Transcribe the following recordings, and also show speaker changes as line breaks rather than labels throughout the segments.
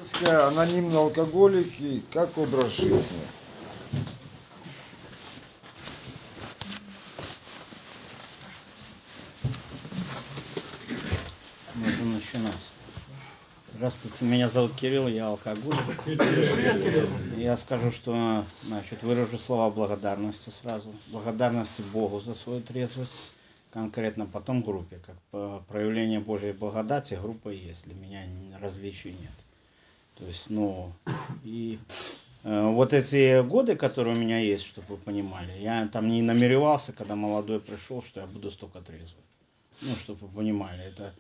Анонимные алкоголики как образ жизни.
Можно начинать. Здравствуйте, меня зовут Кирилл, я алкоголик. Я скажу, что, выражу слова благодарности сразу. Благодарности Богу за свою трезвость, конкретно потом группе. Как проявление Божьей благодати группа есть. Для меня различий нет. То есть, вот эти годы, которые у меня есть, чтобы вы понимали, я там не намеревался, когда молодой пришел, что я буду столько трезвый. Чтобы вы понимали, это,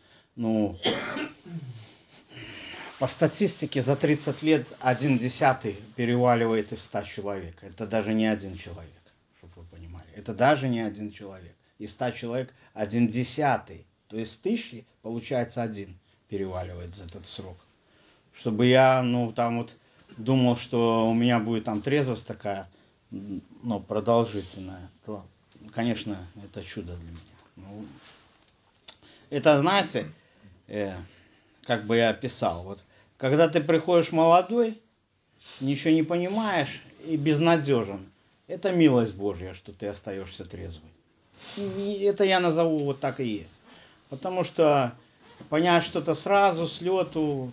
по статистике за 30 лет 1/10 переваливает из 100 человек. Это даже не один человек, чтобы вы понимали. Это даже не один человек. Из 100 человек 1/10. То есть 1000, получается, один переваливает за этот срок. Чтобы я, думал, что у меня будет там трезвость такая, продолжительная, то, конечно, это чудо для меня. Это, знаете, как бы я описал, вот, когда ты приходишь молодой, ничего не понимаешь и безнадежен, это милость Божья, что ты остаешься трезвый. И это я назову вот так и есть. Потому что понять что-то сразу, с лету,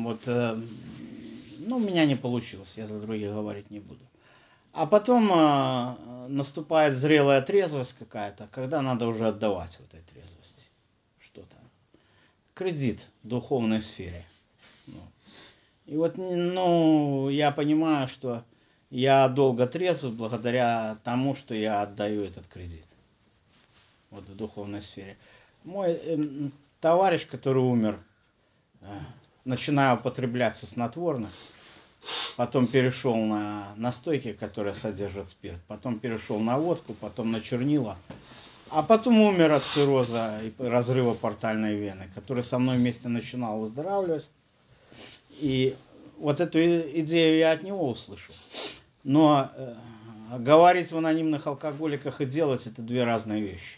у меня не получилось, я за других говорить не буду. А потом наступает зрелая трезвость какая-то, когда надо уже отдавать в этой трезвости что-то. Кредит в духовной сфере. И вот, я понимаю, что я долго трезвый благодаря тому, что я отдаю этот кредит. Вот в духовной сфере. Мой товарищ, который умер, начиная употреблять снотворных, потом перешел на настойки, которые содержат спирт, потом перешел на водку, потом на чернила, а потом умер от цирроза и разрыва портальной вены, который со мной вместе начинал выздоравливать. И вот эту идею я от него услышал. Но говорить в анонимных алкоголиках и делать — это две разные вещи.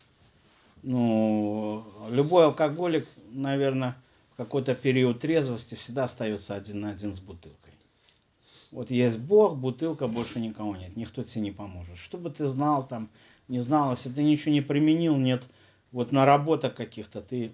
Любой алкоголик, наверное, в какой-то период трезвости всегда остается один на один с бутылкой. Вот есть Бог, бутылка, больше никого нет. Никто тебе не поможет. Что бы ты знал, не знал, если ты ничего не применил, нет вот наработок каких-то, ты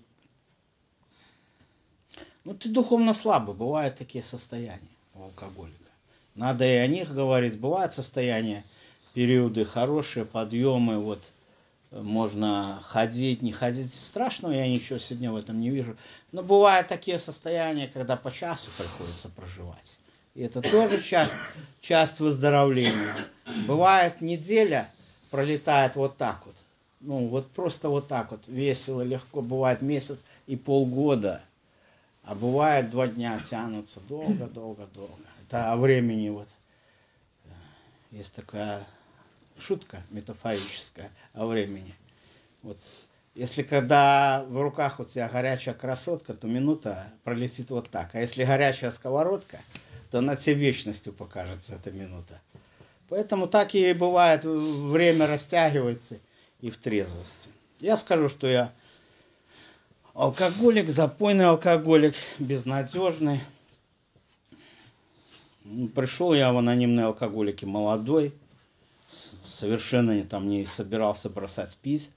духовно слабый. Бывают такие состояния у алкоголика. Надо и о них говорить. Бывают состояния, периоды хорошие, подъемы, можно ходить, не ходить. Страшного я ничего сегодня в этом не вижу. Но бывают такие состояния, когда по часу приходится проживать. И это тоже часть выздоровления. Бывает, неделя пролетает вот так вот. Просто вот так вот. Весело, легко. Бывает месяц и полгода. А бывает 2 дня тянутся. Долго. Это о времени Есть такая шутка метафорическая о времени. Если когда в руках у тебя горячая красотка, то минута пролетит вот так. А если горячая сковородка, то на тебе вечностью покажется эта минута. Поэтому так и бывает, время растягивается и в трезвости. Я скажу, что я алкоголик, запойный алкоголик, безнадежный. Пришел я в анонимные алкоголики молодой, совершенно не собирался бросать пить.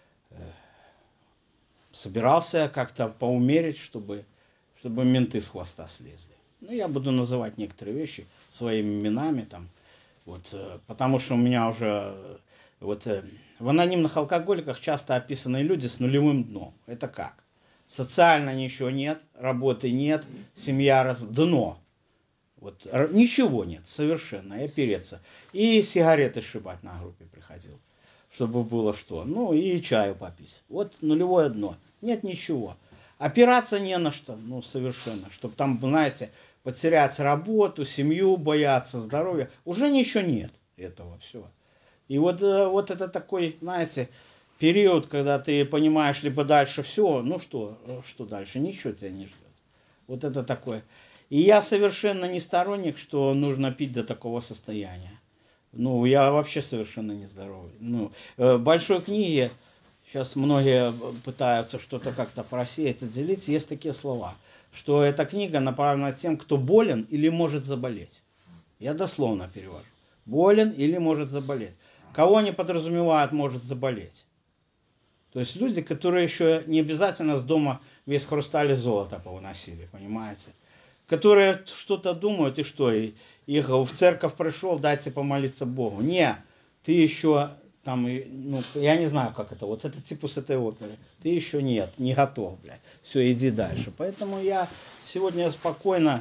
Собирался как-то поумерить, чтобы менты с хвоста слезли. Я буду называть некоторые вещи своими именами, потому что у меня уже в анонимных алкоголиках часто описаны люди с нулевым дном. Это как? Социально ничего нет, работы нет, семья дно. Ничего нет, совершенно, и опереться. И сигареты сшибать на группе приходил, чтобы было что. И чаю попить. Нулевое дно. Нет ничего. Опираться не на что, совершенно. Чтобы там, знаете, потерять работу, семью, бояться здоровья. Уже ничего нет этого всего. И это такой, знаете, период, когда ты понимаешь, либо дальше все, что дальше? Ничего тебя не ждет. Это такое. И я совершенно не сторонник, что нужно пить до такого состояния. Я вообще совершенно нездоровый. В большой книге сейчас многие пытаются что-то как-то просеять, отделить. Есть такие слова, что эта книга направлена тем, кто болен или может заболеть. Я дословно перевожу. Болен или может заболеть. Кого они подразумевают, может заболеть? То есть люди, которые еще не обязательно с дома весь хрусталь и золото повыносили, понимаете? Которые что-то думают, и что, и их в церковь пришел, дайте помолиться Богу. Не, ты еще там, ну, я не знаю, как это, вот это типа с этой оперы. Ты еще нет, не готов, блядь. Все, иди дальше. Поэтому я сегодня спокойно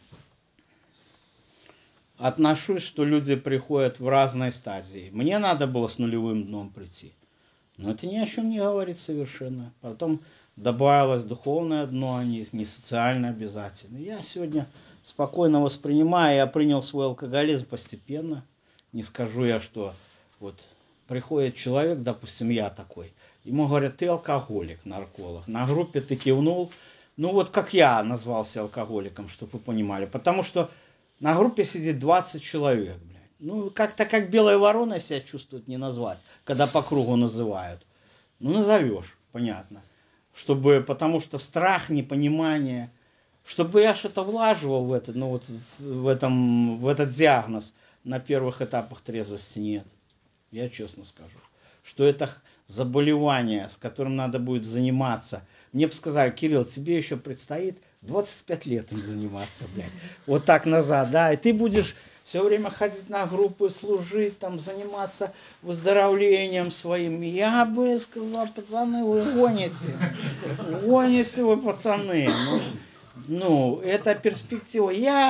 отношусь, что люди приходят в разные стадии. Мне надо было с нулевым дном прийти. Но это ни о чем не говорит совершенно. Потом добавилось духовное дно, а не социально обязательно. Я сегодня спокойно воспринимаю, я принял свой алкоголизм постепенно. Не скажу я, что вот приходит человек, допустим, я такой, ему говорят, ты алкоголик, нарколог. На группе ты кивнул. Ну вот как я назвался алкоголиком, чтобы вы понимали. Потому что на группе сидит 20 человек, блядь. Ну, как-то как белая ворона себя чувствует, не назвать, когда по кругу называют. Ну, назовешь, понятно. Потому что страх, непонимание, чтобы я что-то влаживал в это, ну вот в этот диагноз на первых этапах трезвости нет. Я честно скажу. Что это заболевание, с которым надо будет заниматься. Мне бы сказали, Кирилл, тебе еще предстоит 25 лет им заниматься, блядь. Вот так назад, да. И ты будешь все время ходить на группы, служить, там, заниматься выздоровлением своим. Я бы сказал, пацаны, вы гоните. Гоните вы, пацаны. Ну, это перспектива.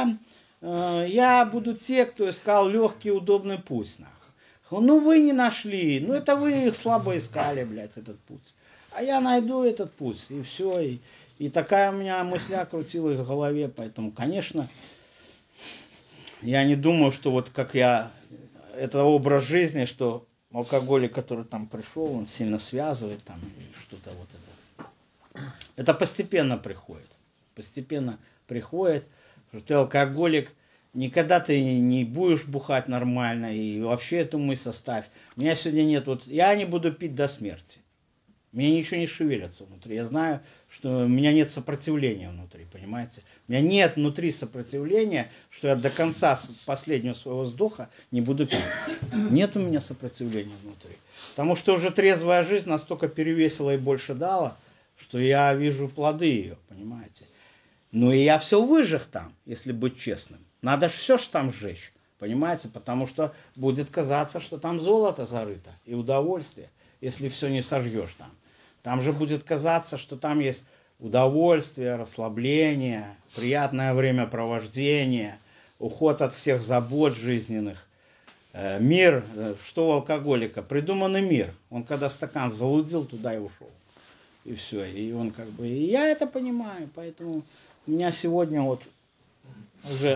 Я буду те, кто искал легкий, удобный путь, нахуй. Ну, вы не нашли. Ну, это вы их слабо искали, блядь, этот путь. А я найду этот путь, и все. И такая у меня мысля крутилась в голове. Поэтому, конечно, я не думаю, что вот как я... Это образ жизни, что алкоголик, который там пришел, он сильно связывает там что-то вот это. Это постепенно приходит. Постепенно приходит, что ты алкоголик, никогда ты не будешь бухать нормально, и вообще эту мысль оставь. У меня сегодня нет, вот я не буду пить до смерти. Мне ничего не шевелится внутри. Я знаю, что у меня нет сопротивления внутри, понимаете? У меня нет внутри сопротивления, что я до конца последнего своего вздоха не буду пить. Нет у меня сопротивления внутри. Потому что уже трезвая жизнь настолько перевесила и больше дала, что я вижу плоды ее, понимаете? Ну и я все выжег там, если быть честным. Надо же все ж там сжечь, понимаете? Потому что будет казаться, что там золото зарыто и удовольствие, если все не сожжешь там. Там же будет казаться, что там есть удовольствие, расслабление, приятное времяпровождение, уход от всех забот жизненных. Мир, что у алкоголика, придуманный мир. Он когда стакан залудил, туда и ушел. И все. И он как бы... И я это понимаю, поэтому у меня сегодня вот уже...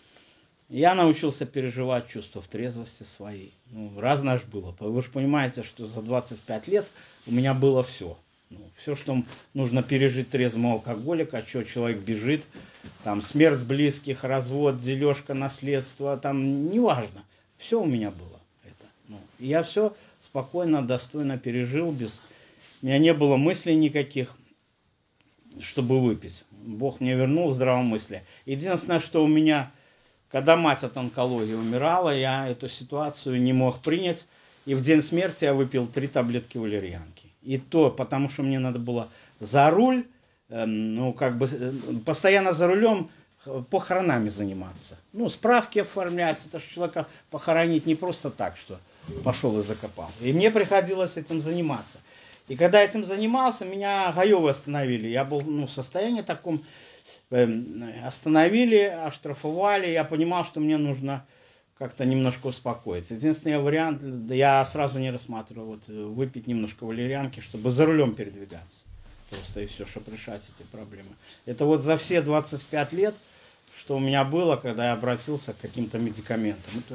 Я научился переживать чувства в трезвости своей. Ну, разное же было. Вы же понимаете, что за 25 лет у меня было все. Ну, все, что нужно пережить трезвому алкоголика, от чего человек бежит. Там смерть близких, развод, дележка, наследство. Там неважно. Все у меня было. Это. Ну, и я все спокойно, достойно пережил. У меня не было мыслей никаких, чтобы выпить. Бог мне вернул здравомыслие. Единственное, что у меня... Когда мать от онкологии умирала, я эту ситуацию не мог принять. И в день смерти я выпил 3 таблетки валерьянки. И то, потому что мне надо было за руль, ну, как бы, постоянно за рулем похоронами заниматься. Ну, справки оформлять. Это же человека похоронить не просто так, что пошел и закопал. И мне приходилось этим заниматься. И когда этим занимался, меня гаевы остановили. Я был в состоянии таком... Остановили, оштрафовали. Я понимал, что мне нужно как-то немножко успокоиться. Единственный вариант, я сразу не рассматривал, вот, выпить немножко валерьянки, чтобы за рулем передвигаться. Просто и все, чтобы решать эти проблемы. Это вот за все 25 лет, что у меня было, когда я обратился к каким-то медикаментам.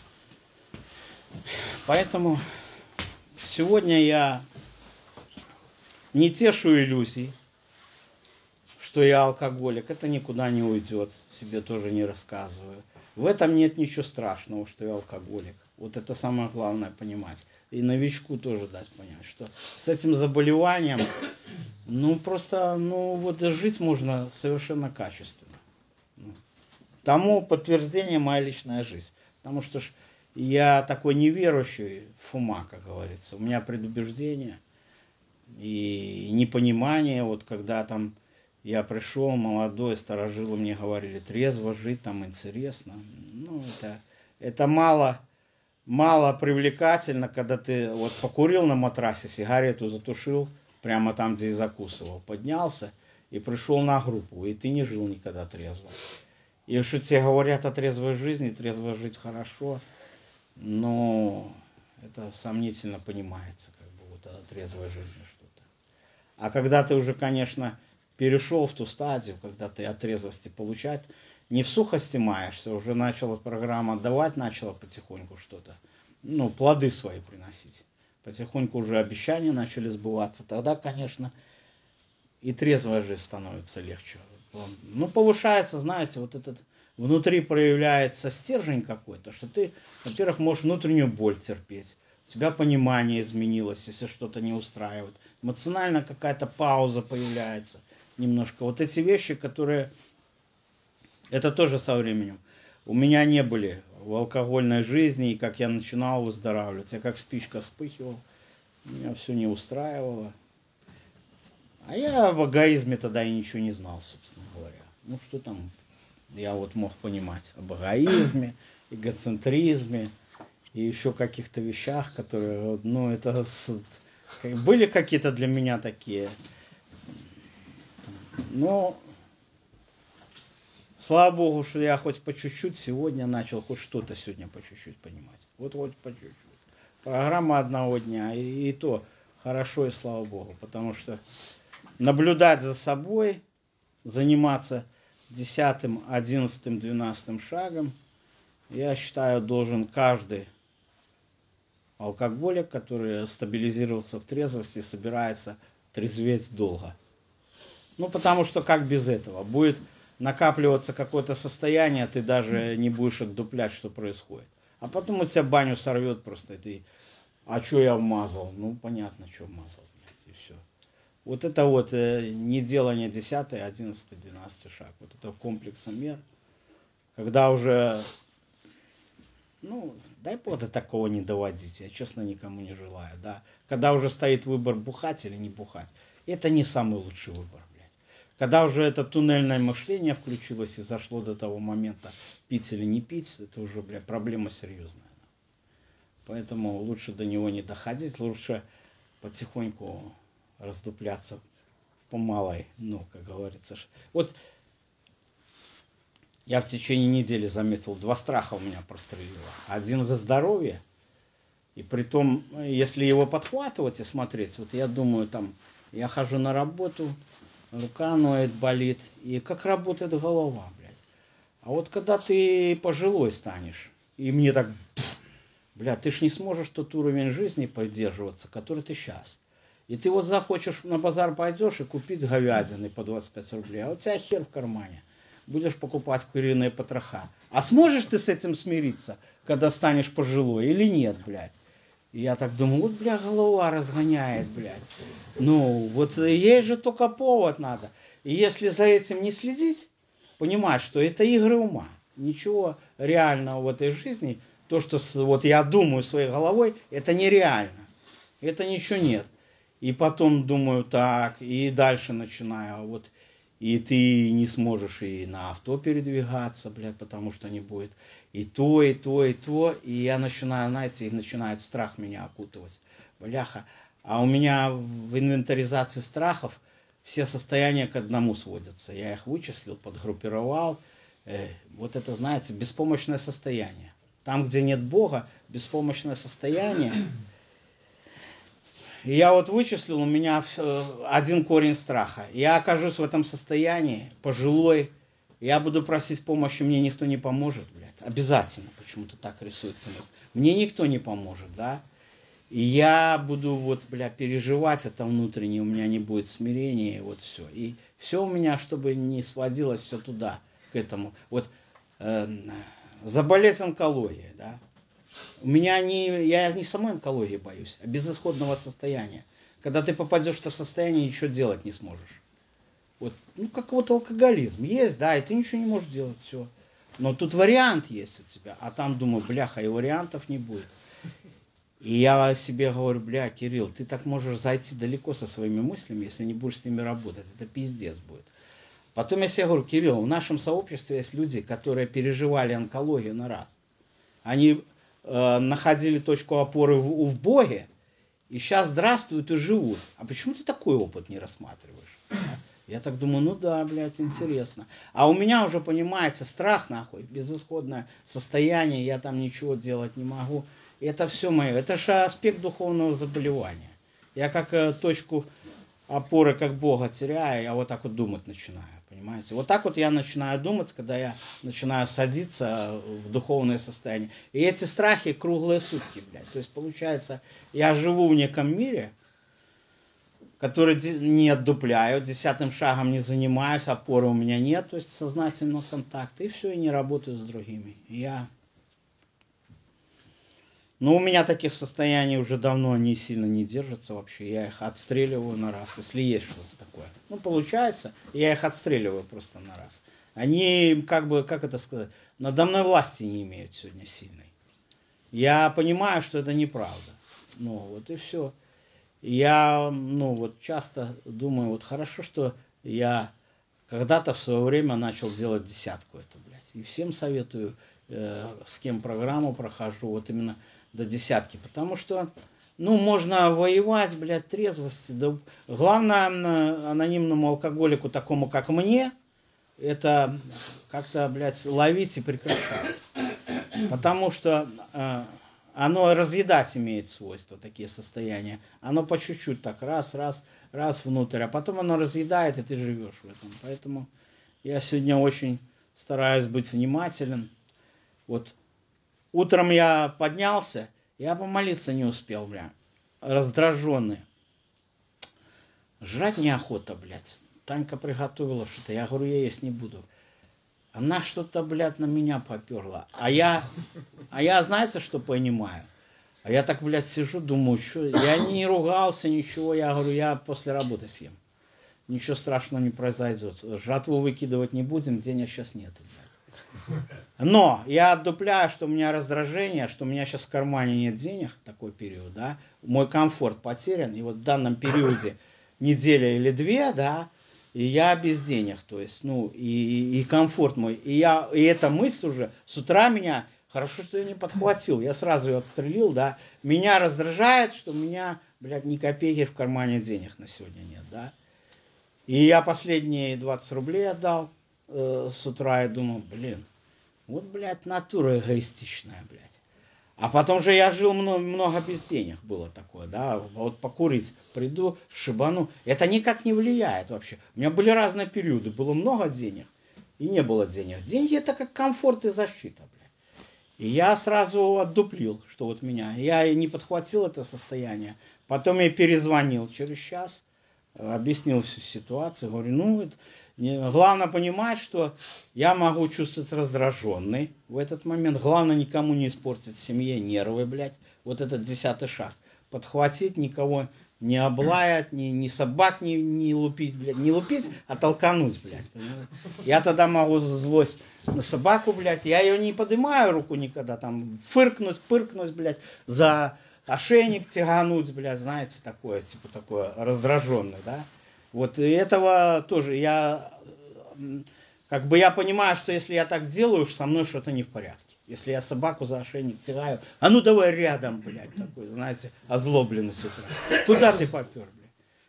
Поэтому сегодня я не тешу иллюзий, что я алкоголик, это никуда не уйдет, себе тоже не рассказываю. В этом нет ничего страшного, что я алкоголик. Вот это самое главное понимать. И новичку тоже дать понять, что с этим заболеванием, ну просто, ну вот жить можно совершенно качественно. Тому подтверждение моя личная жизнь. Потому что ж я такой неверующий в ума, как говорится. У меня предубеждение и непонимание. Вот когда там я пришел молодой, старожилы мне говорили, трезво жить там интересно. Ну, это мало привлекательно, когда ты вот покурил на матрасе, сигарету затушил, прямо там, где и закусывал, поднялся и пришел на группу, и ты не жил никогда трезво. И что тебе говорят о трезвой жизни, трезво жить хорошо, но это сомнительно понимается, как бы вот о трезвой жизни что-то. А когда ты уже, конечно, перешел в ту стадию, когда ты от трезвости получать, не в сухости маешься, уже начала программа давать, начала потихоньку что-то, ну, плоды свои приносить. Потихоньку уже обещания начали сбываться. Тогда, конечно, и трезвая жизнь становится легче. Ну, повышается, знаете, вот этот внутри проявляется стержень какой-то, что ты, во-первых, можешь внутреннюю боль терпеть. У тебя понимание изменилось, если что-то не устраивает. Эмоционально какая-то пауза появляется немножко. Вот эти вещи, которые... Это тоже со временем. У меня не были в алкогольной жизни, и как я начинал выздоравливать. Я как спичка вспыхивал, меня все не устраивало. А я в эгоизме тогда и ничего не знал, собственно говоря. Ну, что там я вот мог понимать об эгоизме, эгоцентризме и еще каких-то вещах, которые, ну, это были какие-то для меня такие. Но, слава богу, что я хоть по чуть-чуть сегодня начал хоть что-то сегодня по чуть-чуть понимать. Вот хоть по чуть-чуть. Программа одного дня, и то хорошо, и слава богу, потому что наблюдать за собой, заниматься 10, 11, 12 шагом, я считаю, должен каждый алкоголик, который стабилизировался в трезвости, собирается трезветь долго. Ну, потому что как без этого? Будет накапливаться какое-то состояние, ты даже не будешь отдуплять, что происходит. А потом у тебя баню сорвет просто, и ты, а что я вмазал? Ну, понятно, что вмазал, блядь, и все. Вот это вот неделание 10, 11, 12 шаг. Вот это комплекса мер. Когда уже, ну, дай бог до такого не доводить. Я честно никому не желаю, да. Когда уже стоит выбор бухать или не бухать. Это не самый лучший выбор, блядь. Когда уже это туннельное мышление включилось и зашло до того момента, пить или не пить, это уже, блядь, проблема серьезная. Поэтому лучше до него не доходить, лучше потихоньку раздупляться по малой, ну, как говорится. Вот я в течение недели заметил, 2 страха у меня прострелило. Один за здоровье, и при том, если его подхватывать и смотреть, вот я думаю, там, я хожу на работу, рука ноет, болит, и как работает голова, блядь. А вот когда ты пожилой станешь, и мне так, блядь, ты ж не сможешь тот уровень жизни поддерживаться, который ты сейчас. И ты вот захочешь, на базар пойдешь и купить говядины по 25 рублей, а у тебя хер в кармане. Будешь покупать куриные потроха. А сможешь ты с этим смириться, когда станешь пожилой или нет, блядь? И я так думаю, вот, бля, голова разгоняет, блядь. Ну, вот ей же только повод надо. И если за этим не следить, понимать, что это игры ума. Ничего реального в этой жизни, то, что вот я думаю своей головой, это нереально. Это ничего нет. И потом думаю так, и дальше начинаю. Вот, и ты не сможешь и на авто передвигаться, блядь, потому что не будет и то, и то, и то. И я начинаю, знаете, и начинает страх меня окутывать. Бляха. А у меня в инвентаризации страхов все состояния к одному сводятся. Я их вычислил, подгруппировал. Вот это, знаете, беспомощное состояние. Там, где нет Бога, беспомощное состояние. И я вот вычислил, у меня один корень страха. Я окажусь в этом состоянии, пожилой, я буду просить помощи, мне никто не поможет, блядь. Обязательно почему-то так рисуется мысль. Мне никто не поможет, да. И я буду вот, бля, переживать это внутренне, у меня не будет смирения, и вот все. И все у меня, чтобы не сводилось все туда, к этому. Вот заболеть онкологией, да. Я не самой онкологии боюсь, а безысходного состояния. Когда ты попадешь в это состояние, ничего делать не сможешь. Вот, ну, как вот алкоголизм есть, да, и ты ничего не можешь делать, все. Но тут вариант есть у тебя, а там, думаю, бляха, и вариантов не будет. И я себе говорю, бля, Кирилл, ты так можешь зайти далеко со своими мыслями, если не будешь с ними работать. Это пиздец будет. Потом я себе говорю, Кирилл, в нашем сообществе есть люди, которые переживали онкологию на раз. Они находили точку опоры в Боге, и сейчас здравствуют и живут. А почему ты такой опыт не рассматриваешь? Я так думаю, ну да, блядь, интересно. А у меня уже, понимаете, страх нахуй, безысходное состояние, я там ничего делать не могу. И это все мое. Это же аспект духовного заболевания. Я как точку опоры, как Бога теряю, я вот так вот думать начинаю, понимаете? Вот так вот я начинаю думать, когда я начинаю садиться в духовное состояние. И эти страхи круглые сутки, блядь. То есть, получается, я живу в неком мире, который не отдупляю, 10-м шагом не занимаюсь, опоры у меня нет, то есть сознательного контакта, и все, и не работаю с другими. Ну, у меня таких состояний уже давно не сильно не держатся вообще, я их отстреливаю на раз, если есть что-то такое. Ну, получается, я их отстреливаю просто на раз. Они, как бы, как это сказать, надо мной власти не имеют сегодня сильной. Я понимаю, что это неправда. Ну, вот и все. Я, ну, вот часто думаю, вот хорошо, что я когда-то в свое время начал делать десятку эту, блядь. И всем советую, с кем программу прохожу, вот именно до десятки. Потому что, ну, можно воевать, блядь, трезвости. Да, главное, анонимному алкоголику, такому как мне, это как-то, блядь, ловить и прекращать. Потому что оно разъедать имеет свойство, такие состояния. Оно по чуть-чуть так, раз внутрь, а потом оно разъедает, и ты живешь в этом. Поэтому я сегодня очень стараюсь быть внимателен. Вот утром я поднялся, я помолиться не успел, бля. Раздраженный. Жрать неохота, блядь. Танька приготовила что-то. Я говорю, я есть не буду. Она что-то, блядь, на меня поперла. А я, знаете, что понимаю? А я так, блядь, сижу, думаю, что... Я не ругался, ничего. Я говорю, я после работы съем. Ничего страшного не произойдет. Жатву выкидывать не будем, денег сейчас нету, блядь. Но я отдупляю, что у меня раздражение, что у меня сейчас в кармане нет денег, такой период, да. Мой комфорт потерян. И вот в данном периоде неделя или две, да, и я без денег, то есть, ну, и комфорт мой. И эта мысль уже с утра меня, хорошо, что я не подхватил, я сразу ее отстрелил, да. Меня раздражает, что у меня, блядь, ни копейки в кармане денег на сегодня нет, да. И я последние 20 рублей отдал с утра и думал, блин, вот, блядь, натура эгоистичная, блядь. А потом же я жил много без денег, было такое, да, вот покурить приду, шибану. Это никак не влияет вообще. У меня были разные периоды, было много денег и не было денег. Деньги это как комфорт и защита, блядь. И я сразу отдуплил, что вот меня. Я не подхватил это состояние. Потом я перезвонил через час, объяснил всю ситуацию. Говорю, ну, главное понимать, что я могу чувствовать раздраженный в этот момент. Главное никому не испортить семье нервы, блядь. Вот этот 10-й шаг. Подхватить, никого не облаять, ни собак не лупить, блядь. Не лупить, а толкануть, блядь. Понимаете? Я тогда могу злость на собаку, блядь. Я ее не поднимаю руку никогда. Там фыркнуть, пыркнуть, блядь, за ошейник тягануть, блядь, знаете, такое, типа такое раздраженный, да. Вот и этого тоже я, как бы я понимаю, что если я так делаю, со мной что-то не в порядке. Если я собаку за ошейник тягаю, а ну давай рядом, блядь, такой, знаете, озлобленный с утра. Куда ты попер, блядь?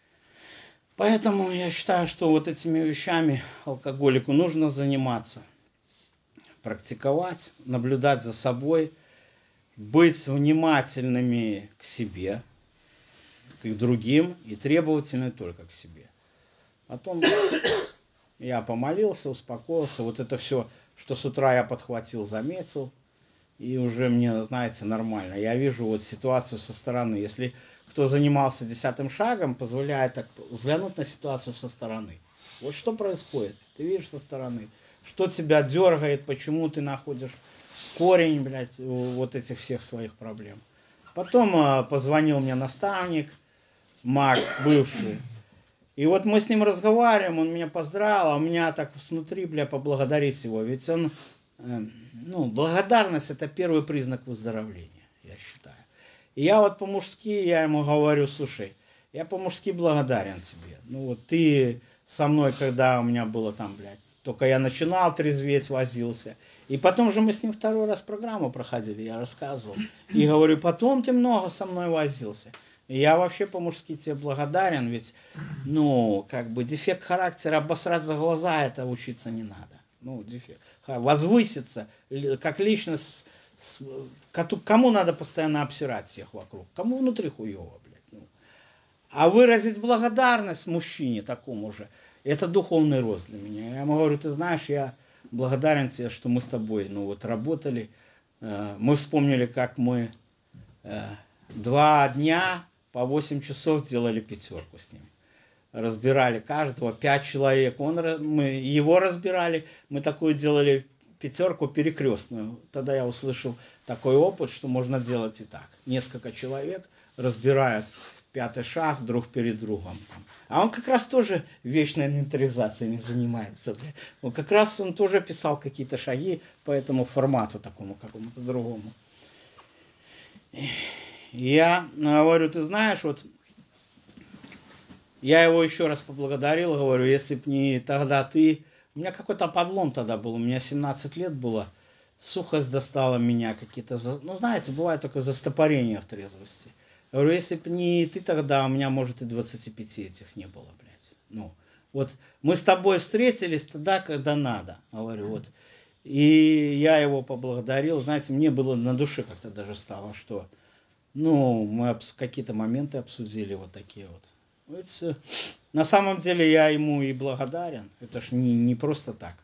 Поэтому я считаю, что вот этими вещами алкоголику нужно заниматься, практиковать, наблюдать за собой, быть внимательными к себе, к другим и требовательны только к себе. Потом я помолился, успокоился. Вот это все, что с утра я подхватил, заметил. И уже мне, знаете, нормально. Я вижу вот ситуацию со стороны. Если кто занимался 10-м шагом, позволяет так взглянуть на ситуацию со стороны. Вот что происходит. Ты видишь со стороны. Что тебя дергает, почему ты находишь корень, блядь, вот этих всех своих проблем. Потом позвонил мне наставник, Макс, бывший. И вот мы с ним разговариваем, он меня поздравил, а у меня так внутри, бля, поблагодарить его. Ведь он, ну, благодарность это первый признак выздоровления, я считаю. И я вот по-мужски, я ему говорю, слушай, я по-мужски благодарен тебе. Ну вот ты со мной, когда у меня было там, блядь, только я начинал трезветь, возился. И потом же мы с ним второй раз программу проходили, я рассказывал. И говорю, потом ты много со мной возился. И я вообще по-мужски тебе благодарен, ведь, ну, как бы дефект характера обосрать за глаза, это учиться не надо. Ну, дефект. Возвыситься, как личность, кому надо постоянно обсирать всех вокруг? Кому внутри хуево, блядь. Ну. А выразить благодарность мужчине такому же, это духовный рост для меня. Я ему говорю, ты знаешь, я благодарен тебе, что мы с тобой, ну, вот работали. Мы вспомнили, как мы 2 дня по 8 часов делали пятерку с ним. Разбирали каждого, 5 человек. Мы его разбирали, мы такую делали пятерку перекрестную. Тогда я услышал такой опыт, что можно делать и так. Несколько человек разбирают 5-й шаг друг перед другом. А он как раз тоже вечной инвентаризацией не занимается. Он как раз он тоже писал какие-то шаги по этому формату такому, какому-то другому. Я говорю, ты знаешь, вот я его еще раз поблагодарил, говорю, если б не тогда ты... У меня какой-то подлом тогда был, у меня 17 лет было, сухость достала меня, какие-то... Ну, знаете, бывает такое застопорение в трезвости. Я говорю, если б не ты тогда, у меня, может, и 25 этих не было, блядь. Ну, вот мы с тобой встретились тогда, когда надо, говорю, вот. И я его поблагодарил, знаете, мне было на душе как-то даже стало, что... Ну, мы какие-то моменты обсудили вот такие вот. Это, на самом деле я ему и благодарен. Это ж не просто так.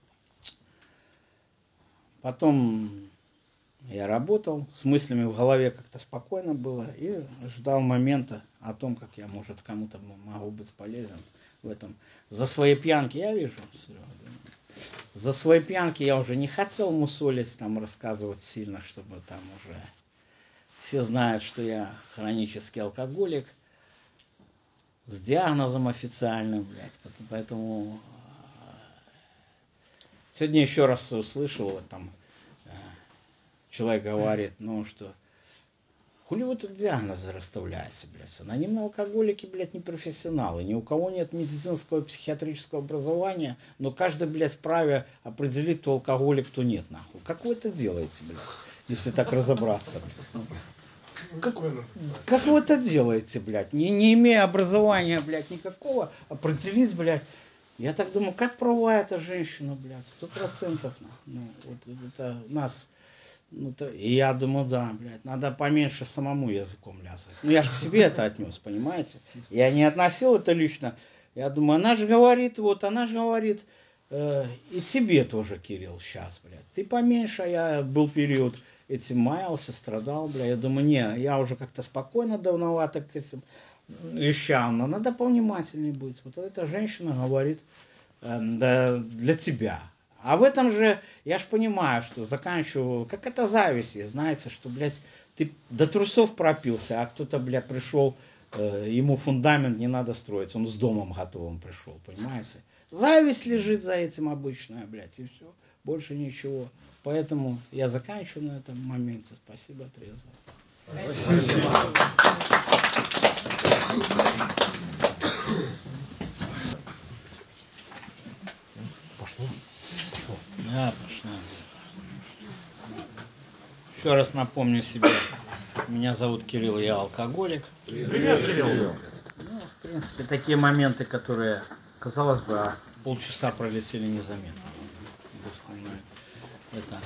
Потом я работал, с мыслями в голове как-то спокойно было и ждал момента о том, как я, может, кому-то могу быть полезен в этом. За свои пьянки я вижу, за свои пьянки я уже не хотел мусолить, там рассказывать сильно, чтобы там уже все знают, что я хронический алкоголик с диагнозом официальным, блядь. Поэтому сегодня еще раз услышал, вот там человек говорит, ну что, хули вы тут диагнозы расставляете, блядь? Анонимные алкоголики, блядь, не профессионалы. Ни у кого нет медицинского и психиатрического образования, но каждый, блядь, вправе определить, кто алкоголик, кто нет, нахуй. Как вы это делаете, блядь, если так разобраться, блядь? Как вы это делаете, блядь? Не имея образования, блядь, никакого, определить, блядь. Я так думаю, как права эта женщина, блядь, 100%. Ну, вот это нас... Ну, то, и я думаю, да, блядь, надо поменьше самому языком лязать. Ну, я же к себе это отнес, понимаете? Я не относил это лично. Я думаю, она же говорит, вот, она же говорит, и тебе тоже, Кирилл, сейчас, блядь. Ты поменьше, я был период, этим маялся, страдал, блядь. Я думаю, не, я уже как-то спокойно давновато к этим вещам, но надо повнимательнее быть. Вот эта женщина говорит, да, для тебя. А в этом же, я ж понимаю, что заканчиваю, как это зависть, знаете, что, блядь, ты до трусов пропился, а кто-то, блядь, пришел, ему фундамент не надо строить, он с домом готовым пришел, понимаете? Зависть лежит за этим обычная, блядь, и все, больше ничего. Поэтому я заканчиваю на этом моменте. Спасибо, трезво. Спасибо.
Пошло?
Да, пошло. Еще раз напомню себе. Меня зовут Кирилл, я алкоголик.
Привет, Кирилл.
Ну, в принципе, такие моменты, которые, казалось бы, полчаса пролетели незаметно. Это,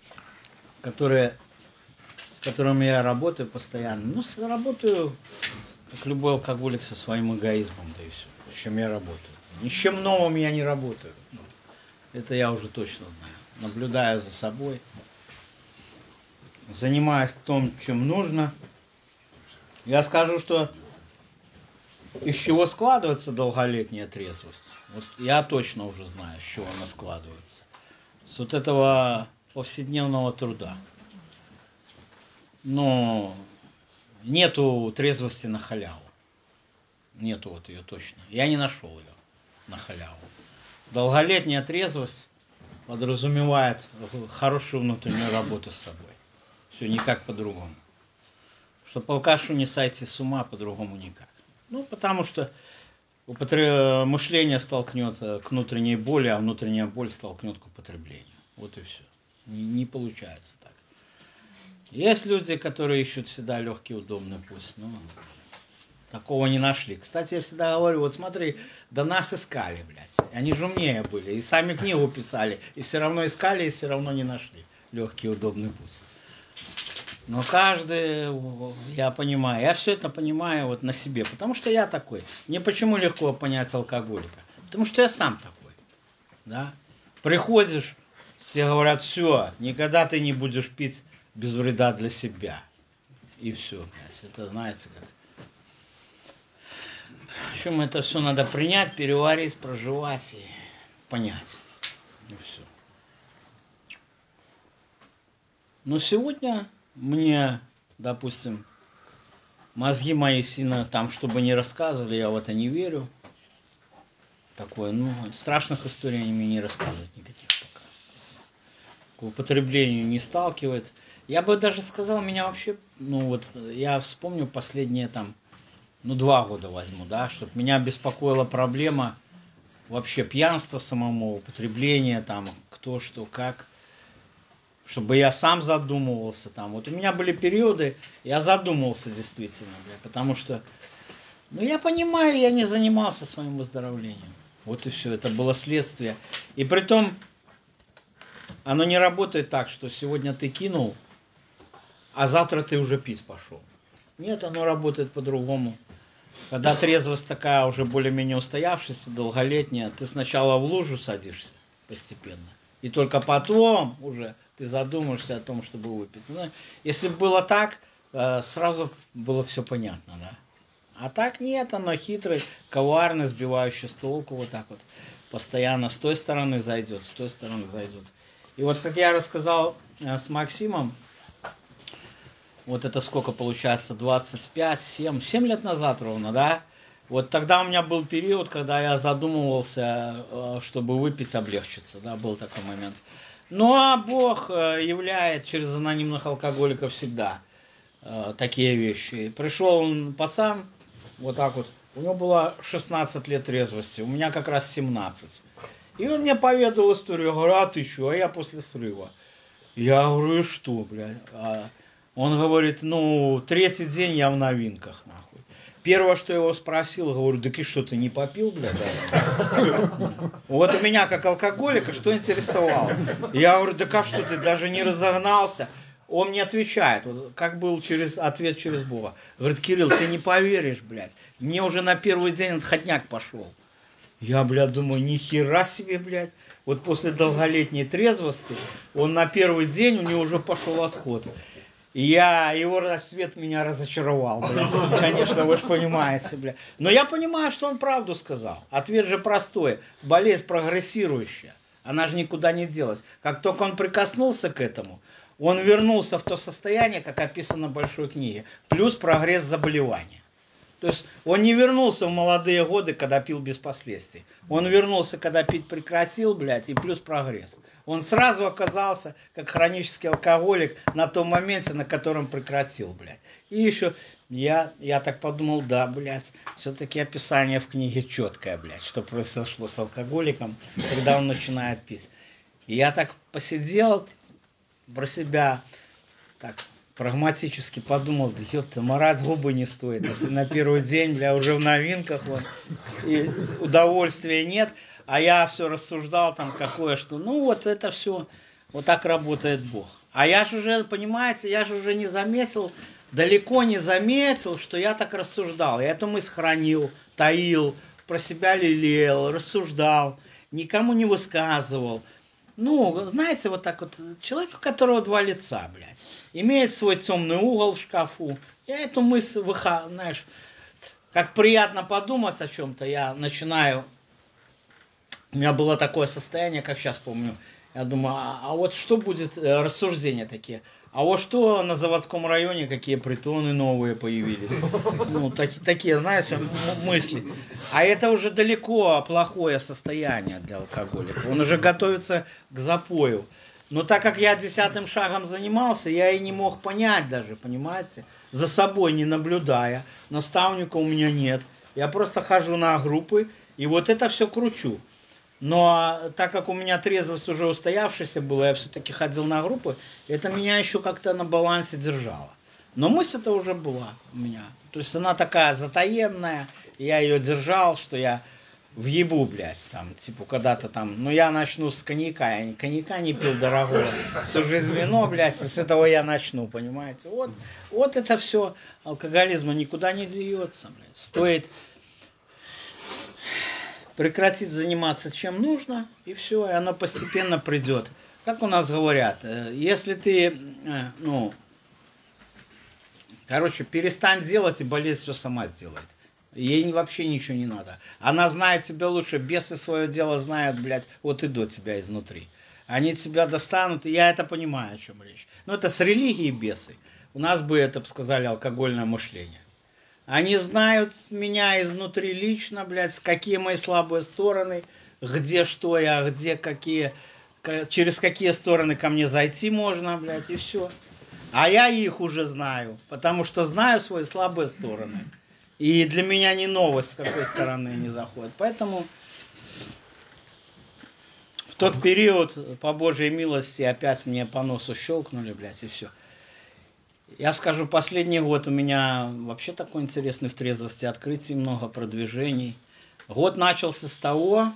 с которыми я работаю постоянно. Ну, работаю, как любой алкоголик, со своим эгоизмом, да и все. С чем я работаю. Ни с чем новым я не работаю. Это я уже точно знаю. Наблюдаю за собой. Занимаюсь том, чем нужно. Я скажу, что из чего складывается долголетняя трезвость. Вот я точно уже знаю, с чего она складывается. С вот этого повседневного труда. Но нету трезвости на халяву. Нету вот ее точно. Я не нашел ее на халяву. Долголетняя трезвость подразумевает хорошую внутреннюю работу с собой. Все никак по-другому. Чтобы алкашу не сойти с ума, по-другому никак. Ну, потому что мышление столкнет к внутренней боли, а внутренняя боль столкнет к употреблению. Вот и все. Не получается так. Есть люди, которые ищут всегда легкий, удобный путь. Но такого не нашли. Кстати, я всегда говорю, вот смотри, да нас искали, блядь. Они же умнее были. И сами книгу писали. И все равно искали, и все равно не нашли легкий, удобный путь. Но каждый, я понимаю, я все это понимаю вот на себе, потому что я такой. Мне почему легко понять алкоголика? Потому что я сам такой, да. Приходишь, тебе говорят, все, никогда ты не будешь пить без вреда для себя. И все, блядь, это знаете как. В общем, это все надо принять, переварить, проживать и понять. И все. Но сегодня мне, допустим, мозги мои сильно там, чтобы не рассказывали, я в это не верю. Такое, ну, страшных историй они мне не рассказывают никаких пока. К употреблению не сталкивает. Я бы даже сказал, меня вообще, ну вот, я вспомню последние там, 2 года возьму, да, чтобы меня беспокоила проблема вообще пьянства самому, употребления, там, кто, что, как. Чтобы я сам задумывался там. Вот у меня были периоды, я задумывался действительно, бля, потому что, ну я понимаю, я не занимался своим выздоровлением. Вот и все, это было следствие. И притом, оно не работает так, что сегодня ты кинул, а завтра ты уже пить пошел. Нет, оно работает по-другому. Когда трезвость такая уже более-менее устоявшаяся, долголетняя, ты сначала в лужу садишься постепенно. И только потом уже ты задумаешься о том, чтобы выпить. Ну, если бы было так, сразу было все понятно, да. А так нет, оно хитрый, коварный, сбивающий с толку вот так вот. Постоянно с той стороны зайдет, с той стороны зайдет. И вот как я рассказал с Максимом, вот это сколько получается, 25, 7 лет назад ровно, да? Вот тогда у меня был период, когда я задумывался, чтобы выпить, облегчиться, да, был такой момент. Ну, а Бог являет через анонимных алкоголиков всегда такие вещи. Пришел пацан, вот так вот, у него было 16 лет трезвости, у меня как раз 17. И он мне поведал историю, я говорю, а ты что, а я после срыва. Я говорю, и что, блядь? Он говорит, ну, 3-й день я в новинках, нахуй. Первое, что я его спросил, говорю, да и что, ты не попил, блядь? Вот у меня, как алкоголика, что интересовало? Я говорю, да как что ты, даже не разогнался? Он мне отвечает, вот, как был ответ через Бога. Говорит, Кирилл, ты не поверишь, блядь. Мне уже на 1-й день отходняк пошел. Я, блядь, думаю, нихера себе, блядь. Вот после долголетней трезвости, он на 1-й день, у него уже пошел отход. И его ответ меня разочаровал, блядь. Конечно, вы же понимаете, блядь. Но я понимаю, что он правду сказал. Ответ же простой. Болезнь прогрессирующая. Она же никуда не делась. Как только он прикоснулся к этому, он вернулся в то состояние, как описано в большой книге. Плюс прогресс заболевания. То есть он не вернулся в молодые годы, когда пил без последствий. Он вернулся, когда пить прекратил, блядь, и плюс прогресс. Он сразу оказался, как хронический алкоголик, на том моменте, на котором прекратил, блядь. И еще я так подумал, да, блядь, все-таки описание в книге четкое, блядь, что произошло с алкоголиком, когда он начинает пить. И я так посидел про себя, так, прагматически подумал, да ёпта, марать губы не стоит. Если на 1-й день, бля, уже в новинках, вот, и удовольствия нет, а я все рассуждал там какое, что, ну вот это все, вот так работает Бог. А я же уже, понимаете, я же уже не заметил, далеко не заметил, что я так рассуждал. Я эту мысль хранил, таил, про себя лелеял, рассуждал, никому не высказывал. Ну, знаете, вот так вот, человек, у которого 2 лица, блядь, имеет свой темный угол в шкафу. Я эту мысль, знаешь, как приятно подумать о чем-то, я начинаю. У меня было такое состояние, как сейчас помню. Я думаю, а вот что будет, рассуждения такие. А вот что на заводском районе, какие притоны новые появились. Ну, такие, знаешь, мысли. А это уже далеко плохое состояние для алкоголика. Он уже готовится к запою. Но так как я 10-м шагом занимался, я и не мог понять даже, понимаете, за собой не наблюдая. Наставника у меня нет. Я просто хожу на группы и вот это все кручу. Но так как у меня трезвость уже устоявшаяся была, я все-таки ходил на группы, это меня еще как-то на балансе держало. Но мысль-то уже была у меня. То есть она такая затаенная, я ее держал, что я въебу, блядь, там, типа, когда-то там, ну, я начну с коньяка, я коньяка не пил дорогого, всю жизнь вино, блядь, и с этого я начну, понимаете? Вот это все, алкоголизма никуда не деется, блядь. Стоит прекратить заниматься чем нужно, и все, и оно постепенно придет. Как у нас говорят, если ты, ну, короче, перестань делать, и болезнь все сама сделает. Ей вообще ничего не надо. Она знает тебя лучше, бесы свое дело знают, блядь, вот и до тебя изнутри. Они тебя достанут, и я это понимаю, о чем речь. Но это с религией бесы. У нас бы это, сказали, алкогольное мышление. Они знают меня изнутри лично, блядь, какие мои слабые стороны, где что я, где какие, через какие стороны ко мне зайти можно, блядь, и все. А я их уже знаю, потому что знаю свои слабые стороны. И для меня не новость, с какой стороны они заходят. Поэтому в тот период, по Божьей милости, опять мне по носу щелкнули, блядь, и все. Я скажу, последний год у меня вообще такой интересный в трезвости, открытий много, продвижений. Год начался с того,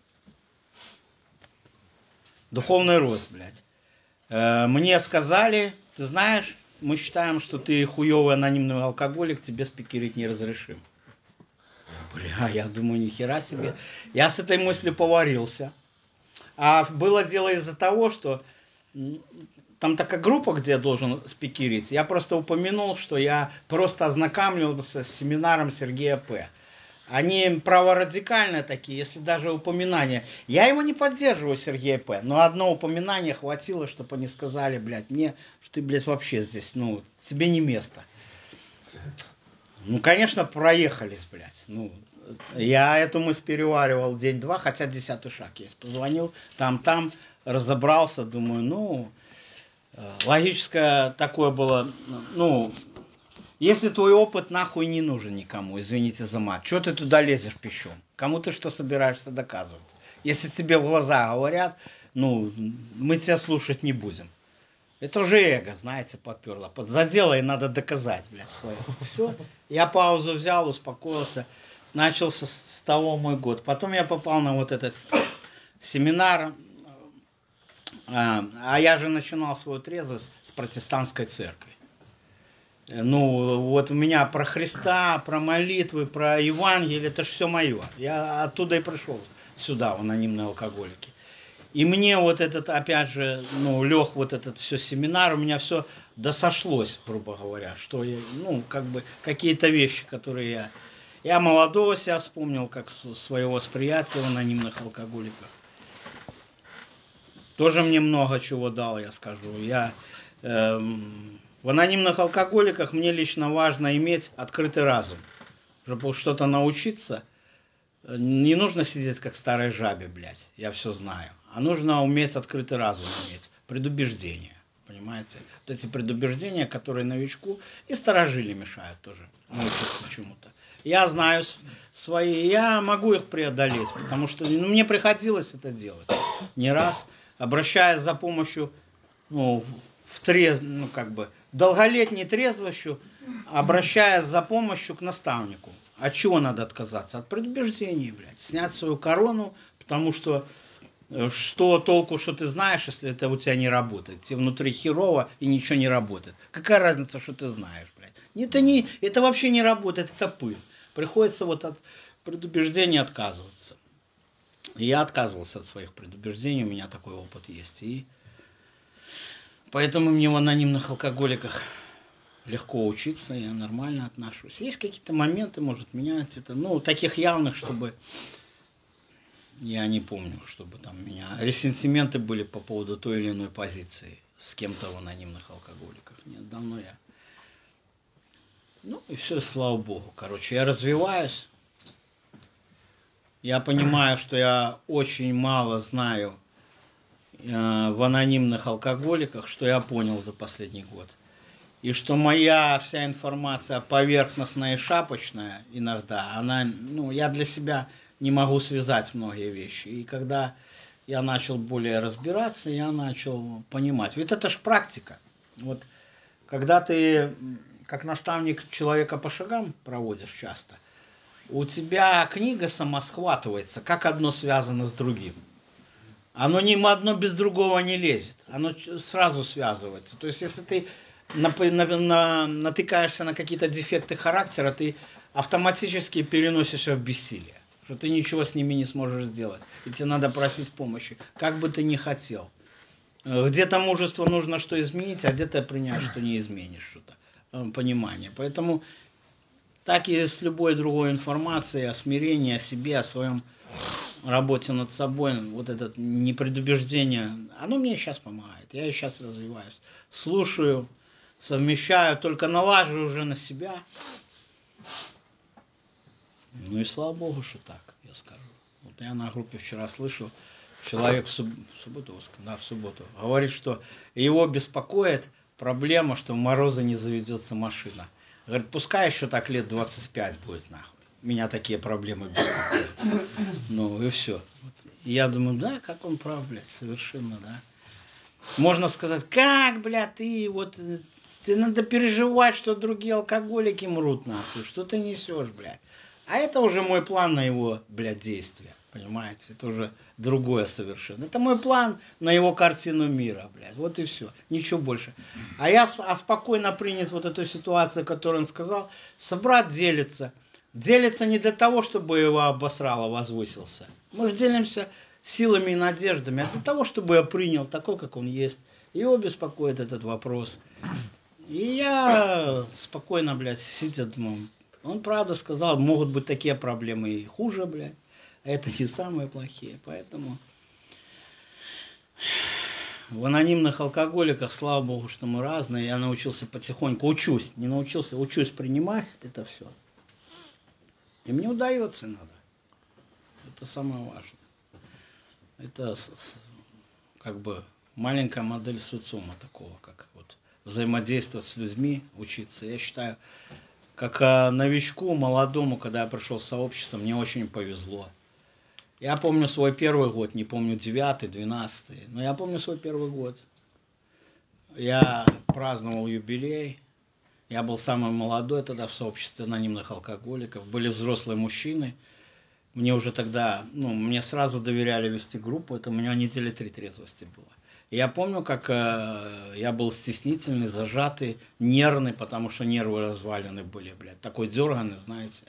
духовный рост, блядь. Мне сказали, ты знаешь, мы считаем, что ты хуёвый анонимный алкоголик, тебе спикерить не разрешим. Бля, я думаю, нихера себе. Я с этой мыслью поварился. А было дело из-за того, что там такая группа, где я должен спикерить. Я просто упомянул, что я просто ознакомился с семинаром Сергея П. Они праворадикальные такие, если даже упоминание. Я его не поддерживаю, Сергея П. Но одно упоминание хватило, чтобы они сказали, блядь, мне, что ты, блядь, вообще здесь, ну, тебе не место. Ну, конечно, проехались, блядь. Ну, я эту мысль переваривал день-два, хотя 10-й шаг есть. Позвонил, там, разобрался, думаю, ну, логическое такое было, ну, если твой опыт нахуй не нужен никому, извините за мат, что ты туда лезешь пищом? Кому ты что собираешься доказывать? Если тебе в глаза говорят, ну, мы тебя слушать не будем. Это уже эго, знаете, поперло. Задело и надо доказать, блядь, свое. Все. Я паузу взял, успокоился. Начался с того мой год. Потом я попал на вот этот семинар. А я же начинал свою трезвость с протестантской церкви. Ну, вот у меня про Христа, про молитвы, про Евангелие, это же все мое. Я оттуда и пришел сюда, в анонимные алкоголики. И мне вот этот, опять же, ну, лег вот этот все семинар, у меня все досошлось, грубо говоря, что я, ну, как бы, какие-то вещи, которые я молодого себя вспомнил, как свое восприятие в анонимных алкоголиках. Тоже мне много чего дал, я скажу. В анонимных алкоголиках мне лично важно иметь открытый разум. Чтобы что-то научиться, не нужно сидеть как старой жабе, блядь, я все знаю. А нужно уметь открытый разум иметь, предубеждения, понимаете? Вот эти предубеждения, которые новичку и старожили мешают тоже научиться чему-то. Я знаю свои, я могу их преодолеть, потому что ну, мне приходилось это делать не раз, обращаясь за помощью, ну, ну, как бы, долголетней трезвостью, обращаясь за помощью к наставнику. От чего надо отказаться? От предубеждений, блядь. Снять свою корону, потому что что толку, что ты знаешь, если это у тебя не работает? Тебе внутри херово и ничего не работает. Какая разница, что ты знаешь, блядь? Это вообще не работает, это пыль. Приходится вот от предубеждений отказываться. И я отказывался от своих предубеждений, у меня такой опыт есть. И поэтому мне в анонимных алкоголиках легко учиться, я нормально отношусь. Есть какие-то моменты, может, менять это, ну, таких явных, чтобы Я не помню, чтобы там у меня ресентименты были по поводу той или иной позиции с кем-то в анонимных алкоголиках. Нет, давно я. Ну и все, слава богу. Короче, я развиваюсь. Я понимаю, что я очень мало знаю в анонимных алкоголиках, что я понял за последний год. И что моя вся информация поверхностная и шапочная иногда, она, ну, я для себя не могу связать многие вещи. И когда я начал более разбираться, я начал понимать. Ведь это же практика. Вот когда ты как наставник человека по шагам проводишь часто, у тебя книга сама схватывается, как одно связано с другим. Оно ни одно без другого не лезет. Оно сразу связывается. То есть, если ты натыкаешься на какие-то дефекты характера, ты автоматически переносишься в бессилие. Что ты ничего с ними не сможешь сделать. И тебе надо просить помощи, как бы ты ни хотел. Где-то мужество нужно что изменить, а где-то принять, что не изменишь что-то. Понимание. Поэтому так и с любой другой информацией о смирении, о себе, о своем работе над собой, вот это непредубеждение, оно мне сейчас помогает. Я и сейчас развиваюсь. Слушаю, совмещаю, только налаживаю уже на себя. Ну и слава богу, что так, я скажу. Вот я на группе вчера слышал, человек в субботу, да, в субботу, говорит, что его беспокоит проблема, что в морозы не заведется машина. Говорит, пускай еще так лет 25 будет нахуй. Меня такие проблемы беспокоят. Ну и все. И я думаю, да, как он прав, блядь, совершенно, да. Можно сказать, как, блядь, ты вот, тебе надо переживать, что другие алкоголики мрут, нахуй, что ты несешь, блядь. А это уже мой план на его, блядь, действия, понимаете, это уже другое совершенно. Это мой план на его картину мира, блядь, вот и все, ничего больше. А я спокойно принять вот эту ситуацию, которую он сказал, собрать, делиться. Делится не для того, чтобы его обосрало, возвысился. Мы же делимся силами и надеждами, а для того, чтобы я принял такой, как он есть. Его беспокоит этот вопрос. И я спокойно, блядь, сидя, думаю, он правда сказал, могут быть такие проблемы и хуже, блядь. А это не самые плохие. Поэтому в анонимных алкоголиках, слава богу, что мы разные. Я научился потихоньку, учусь, не научился, учусь принимать это все. И мне удается иногда. Это самое важное. Это как бы маленькая модель социума такого, как вот взаимодействовать с людьми, учиться. Я считаю, как новичку, молодому, когда я пришел в сообщество, мне очень повезло. Я помню свой первый год, не помню 9-й, 12-й, но я помню свой первый год. Я праздновал юбилей, я был самый молодой тогда в сообществе анонимных алкоголиков, были взрослые мужчины. Мне уже тогда, ну, мне сразу доверяли вести группу, это у меня недели 3 трезвости было. И я помню, как я был стеснительный, зажатый, нервный, потому что нервы развалены были, блядь, такой дерганый, знаете.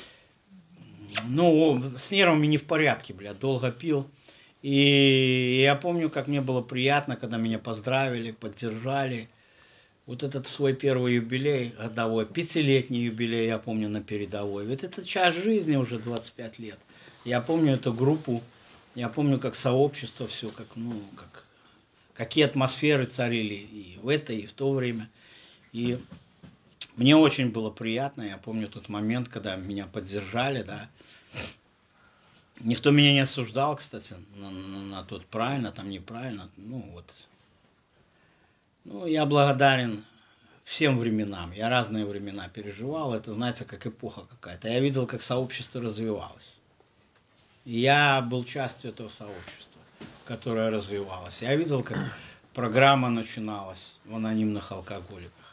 Ну, с нервами не в порядке, блядь, долго пил. И я помню, как мне было приятно, когда меня поздравили, поддержали. Вот этот свой первый юбилей годовой, 5-летний юбилей, я помню, на передовой. Ведь это часть жизни уже 25 лет. Я помню эту группу, я помню, как сообщество все, как, ну, как, какие атмосферы царили и в это, и в то время. И мне очень было приятно, я помню тот момент, когда меня поддержали, да. Никто меня не осуждал, кстати, на тот правильно, там неправильно. Ну, вот. Ну, я благодарен всем временам. Я разные времена переживал. Это, знаете, как эпоха какая-то. Я видел, как сообщество развивалось. И я был частью этого сообщества, которое развивалось. Я видел, как программа начиналась в анонимных алкоголиках.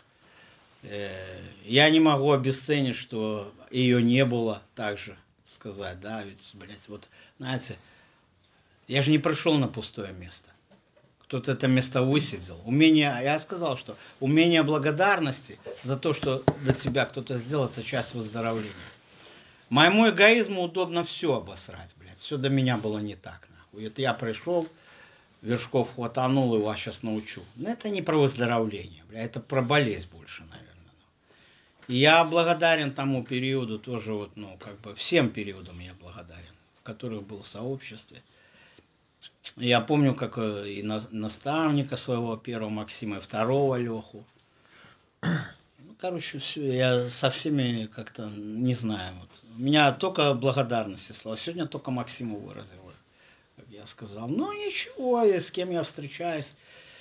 Я не могу обесценить, что ее не было, также сказать, да, ведь, блядь, вот, знаете, я же не пришел на пустое место. Кто-то это место высидел. Умение, я сказал, что умение благодарности за то, что для тебя кто-то сделал, это часть выздоровления. Моему эгоизму удобно все обосрать, блядь. Все до меня было не так, нахуй. Это я пришел, вершков хватанул и вас сейчас научу. Но это не про выздоровление, блядь, это про болезнь больше, наверное. И я благодарен тому периоду тоже, вот, ну, как бы всем периодам я благодарен. которых был в сообществе. Я помню, как и наставника своего первого Максима, и второго Леху. Ну, короче, все, я со всеми как-то не знаю. Вот. У меня только благодарности слова. Сегодня только Максиму выразил, как я сказал. Ну, ничего, с кем я встречаюсь.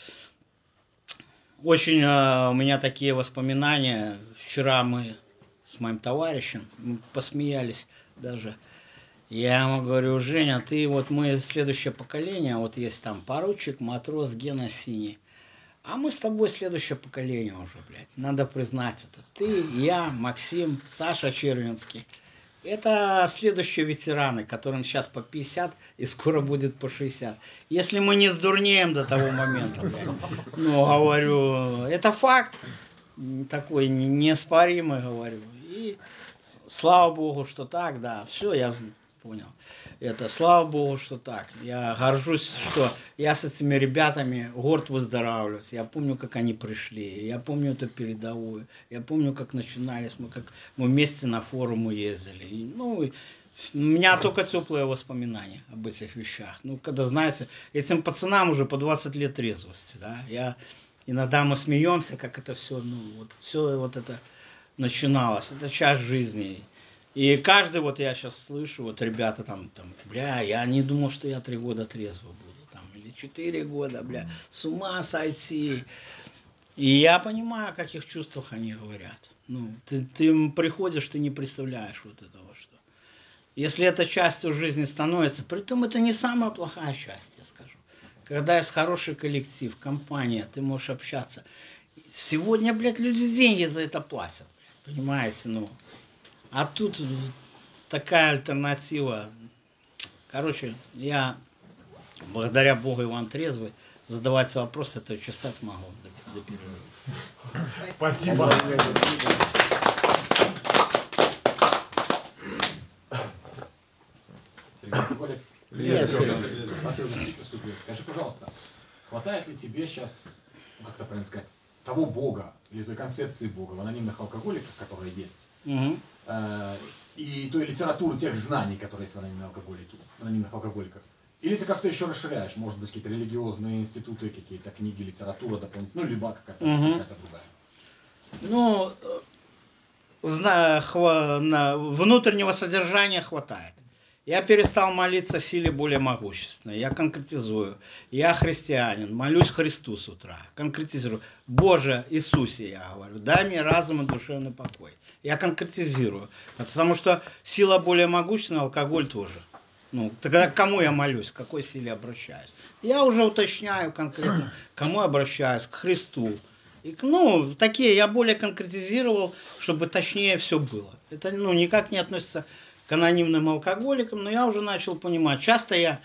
Очень у меня такие воспоминания. Вчера мы с моим товарищем мы посмеялись даже. Я ему говорю: Женя, ты вот мы следующее поколение, вот есть там поручик, матрос, Гена Синий. А мы с тобой следующее поколение уже, блядь. Надо признать это. Ты, я, Максим, Саша Червинский. Это следующие ветераны, которым сейчас по 50 и скоро будет по 60. Если мы не сдурнеем до того момента, блядь. Ну, говорю, это факт такой неоспоримый, говорю. И слава богу, что так, да. Все, я понял. Это, слава богу, что так. Я горжусь, что я с этими ребятами горд выздоравливаюсь. Я помню, как они пришли. Я помню эту передовую. Я помню, как начинались. Мы вместе на форумы ездили. Ну, у меня только теплые воспоминания об этих вещах. Ну, когда, знаете, этим пацанам уже по 20 лет трезвости, да. Иногда мы смеемся, как это все, ну, вот все вот это начиналось. Это часть жизни. И каждый, вот я сейчас слышу, вот ребята там, бля, я не думал, что я 3 года трезво буду, там, или 4 года, бля, с ума сойти. И я понимаю, о каких чувствах они говорят. Ну, ты приходишь, ты не представляешь вот этого, что. Если это частью жизни становится, притом это не самая плохая часть, я скажу. Когда есть хороший коллектив, компания, ты можешь общаться. Сегодня, блядь, люди деньги за это платят, блядь, понимаете, ну. А тут такая альтернатива. Короче, я, благодаря Богу, Иван трезвый, задавать вопросы, это чесать могу до перерыва.
Спасибо.
Привет, Серега.
Скажи, пожалуйста, хватает ли тебе сейчас, ну, как-то правильно сказать, того Бога, или той концепции Бога в анонимных алкоголиках, которая есть,
Угу.
и той литературы, тех знаний, которые есть в анонимных алкоголиках? Или ты как-то еще расширяешь, может быть, какие-то религиозные институты, какие-то книги, литература дополнительная, ну, либо какая-то другая?
Ну, внутреннего содержания хватает. Я перестал молиться силе более могущественной. Я конкретизую. Я христианин. Молюсь Христу с утра. Конкретизирую. Боже, Иисусе, я говорю, дай мне разум и душевный покой. Я конкретизирую. Потому что сила более могущественная, алкоголь тоже. Ну, тогда к кому я молюсь, к какой силе обращаюсь? Я уже уточняю конкретно, к кому обращаюсь, к Христу. И, ну, такие я более конкретизировал, чтобы точнее все было. Это, ну, никак не относится к анонимным алкоголикам, но я уже начал понимать. Часто я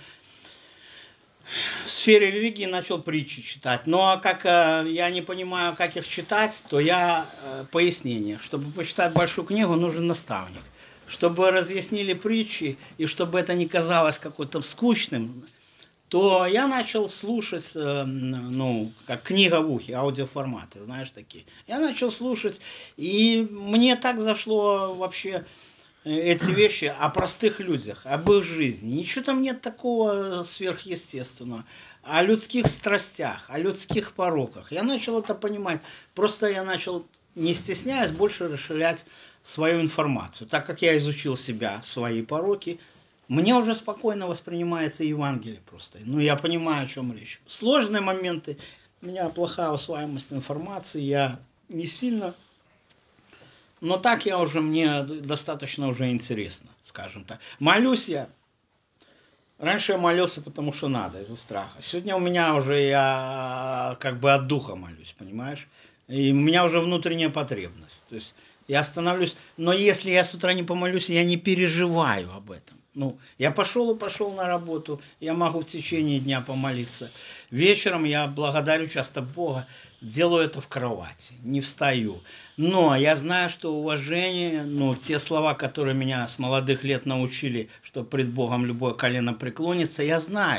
в сфере религии начал притчи читать. Но как я не понимаю, как их читать, то я пояснение. Чтобы почитать большую книгу, нужен наставник. Чтобы разъяснили притчи, и чтобы это не казалось какой-то скучным, то я начал слушать, ну, как книга в ухе, аудиоформаты, знаешь, такие. Я начал слушать, и мне так зашло вообще эти вещи о простых людях, об их жизни. Ничего там нет такого сверхъестественного. О людских страстях, о людских пороках. Я начал это понимать. Просто я начал, не стесняясь, больше расширять свою информацию. Так как я изучил себя, свои пороки, мне уже спокойно воспринимается Евангелие просто. Ну, я понимаю, о чем речь. Сложные моменты. У меня плохая усваиваемость информации. Я не сильно. Но так мне достаточно уже интересно, скажем так. Молюсь я. Раньше я молился, потому что надо, из-за страха. Сегодня у меня уже я как бы от духа молюсь, понимаешь? И у меня уже внутренняя потребность. То есть я остановлюсь. Но если я с утра не помолюсь, я не переживаю об этом. Ну, я пошел на работу, я могу в течение дня помолиться. Вечером я благодарю часто Бога, делаю это в кровати, не встаю. Но я знаю, что уважение, ну, те слова, которые меня с молодых лет научили, что пред Богом любое колено преклонится, я знаю.